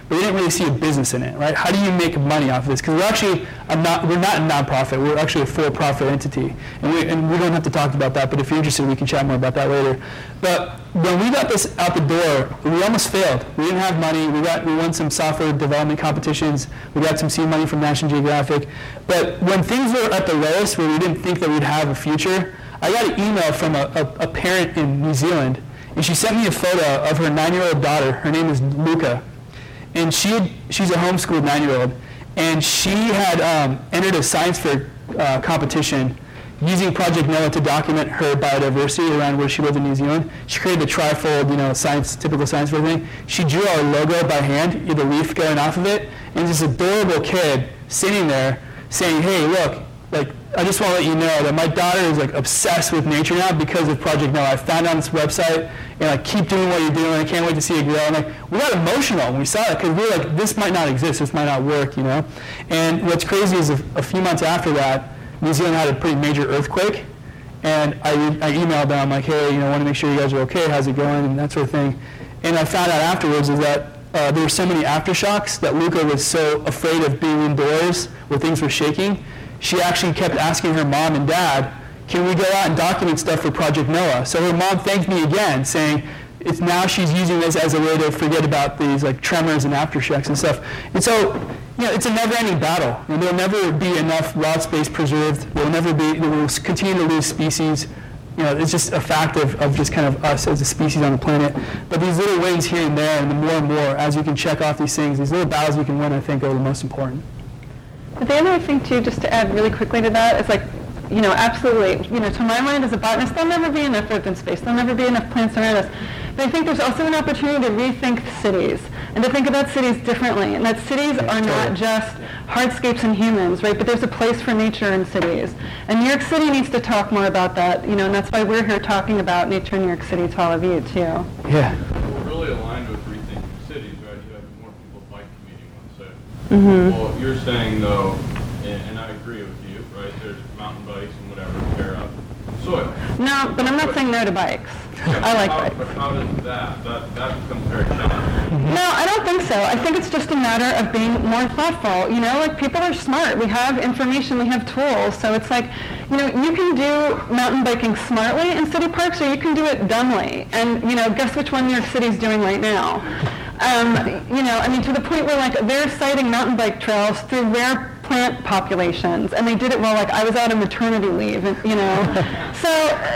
but we didn't really see a business in it, right? How do you make money off of this? Because we're actually a not, we're not a nonprofit. We're actually a for-profit entity, and we and we don't have to talk about that. But if you're interested, we can chat more about that later. But when we got this out the door, we almost failed. We didn't have money. We got we won some software development competitions. We got some seed money from National Geographic. But when things were at the lowest, where we didn't think that we'd have a future, I got an email from a, a, a parent in New Zealand, and she sent me a photo of her nine-year-old daughter. Her name is Luca, and she had, she's a homeschooled nine-year-old, and she had um, entered a science fair uh, competition using Project Noah to document her biodiversity around where she lived in New Zealand. She created the trifold, you know, science, typical science fair thing. She drew our logo by hand, with a leaf going off of it, and this adorable kid sitting there saying, "Hey, look, like, I just want to let you know that my daughter is like obsessed with nature now because of Project Noah. I found it on this website, and like, keep doing what you're doing. I can't wait to see it grow." And like, we got emotional when we saw it because we were like, this might not exist, this might not work, you know. And what's crazy is a, a few months after that, New Zealand had a pretty major earthquake, and I, I emailed them like, "Hey, you know, I want to make sure you guys are okay. How's it going?" and that sort of thing. And I found out afterwards is that uh, there were so many aftershocks that Luca was so afraid of being indoors where things were shaking. She actually kept asking her mom and dad, "Can we go out and document stuff for Project Noah?" So her mom thanked me again, saying it's now she's using this as a way to forget about these like tremors and aftershocks and stuff. And so, you know, it's a never-ending battle. And there'll never be enough wild space preserved. There'll never be. We'll continue to lose species. You know, it's just a fact of, of just kind of us as a species on the planet. But these little wins here and there, and the more and more as you can check off these things, these little battles you can win, I think, are the most important. But the other thing, too, just to add really quickly to that, is like, you know, absolutely, you know, to my mind as a botanist, there'll never be enough open space. There'll never be enough plants around us. But I think there's also an opportunity to rethink cities and to think about cities differently, and that cities are not just hardscapes and humans, right? But there's a place for nature in cities. And New York City needs to talk more about that, you know, and that's why we're here talking about nature in New York City to all of you, too. Yeah. We're really aligned with rethinking cities, right? You have more people bike commuting, let's say. Mm-hmm. Well, you're saying, though, and, and I agree with you, right? There's mountain bikes and whatever, tear up soil. No, but I'm not saying no to bikes. I like how, bikes. But how does that, that, that becomes very challenging. No, I don't think so. I think it's just a matter of being more thoughtful. You know, like, people are smart. We have information, we have tools. So it's like, you know, you can do mountain biking smartly in city parks, or you can do it dumbly. And, you know, guess which one New York City's doing right now? Um, you know, I mean, to the point where, like, they're citing mountain bike trails through rare plant populations, and they did it while, like, I was out on maternity leave, you know. so,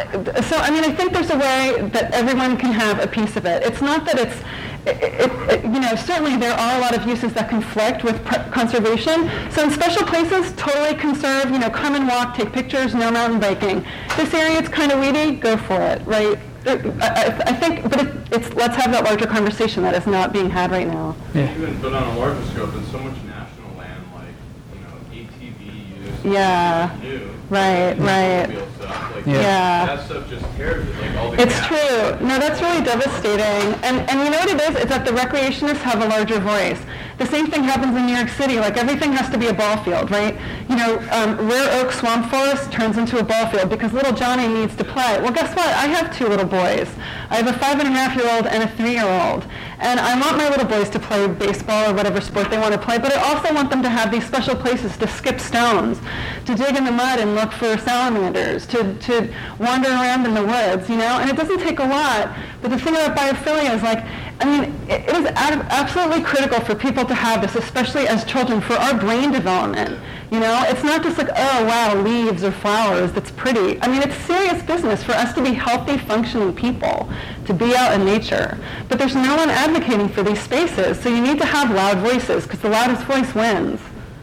so I mean, I think there's a way that everyone can have a piece of it. It's not that it's, it, it, it, you know, certainly there are a lot of uses that conflict with pr- conservation. So in special places, totally conserve, you know, come and walk, take pictures, no mountain biking. This area, it's kind of weedy, go for it, right? I, I, I think, but it, it's, let's have that larger conversation that is not being had right now. Yeah. Even, but on a larger scope, there's so much national land, like, you know, A T V use. Yeah. New. Right, right. Automobile stuff, like, Yeah. Yeah. That stuff just tears it, like all the It's gas. true. No, that's really devastating. And and you know what it is? It's that the recreationists have a larger voice. The same thing happens in New York City. Like, everything has to be a ball field, right? You know, um, rare oak swamp forest turns into a ball field because little Johnny needs to play. Well, guess what? I have two little boys. I have a five and a half year old and a three year old. And I want my little boys to play baseball or whatever sport they want to play, but I also want them to have these special places to skip stones, to dig in the mud and look for salamanders, to, to wander around in the woods, you know? And it doesn't take a lot, but the thing about biophilia is, like, I mean, it, it is ab- absolutely critical for people to have this, especially as children, for our brain development. You know, it's not just like, oh, wow, leaves or flowers, that's pretty. I mean, it's serious business for us to be healthy, functioning people, to be out in nature. But there's no one advocating for these spaces, so you need to have loud voices, because the loudest voice wins.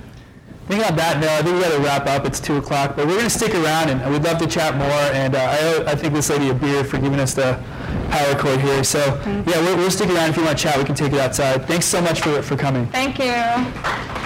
I think on that note, I think we got to wrap up. It's two o'clock, but we're going to stick around, and we'd love to chat more. And uh, I owe, I think this lady a beer for giving us the power cord here. So yeah, we'll, we'll stick around. If you want to chat, we can take it outside. Thanks so much for for coming. Thank you.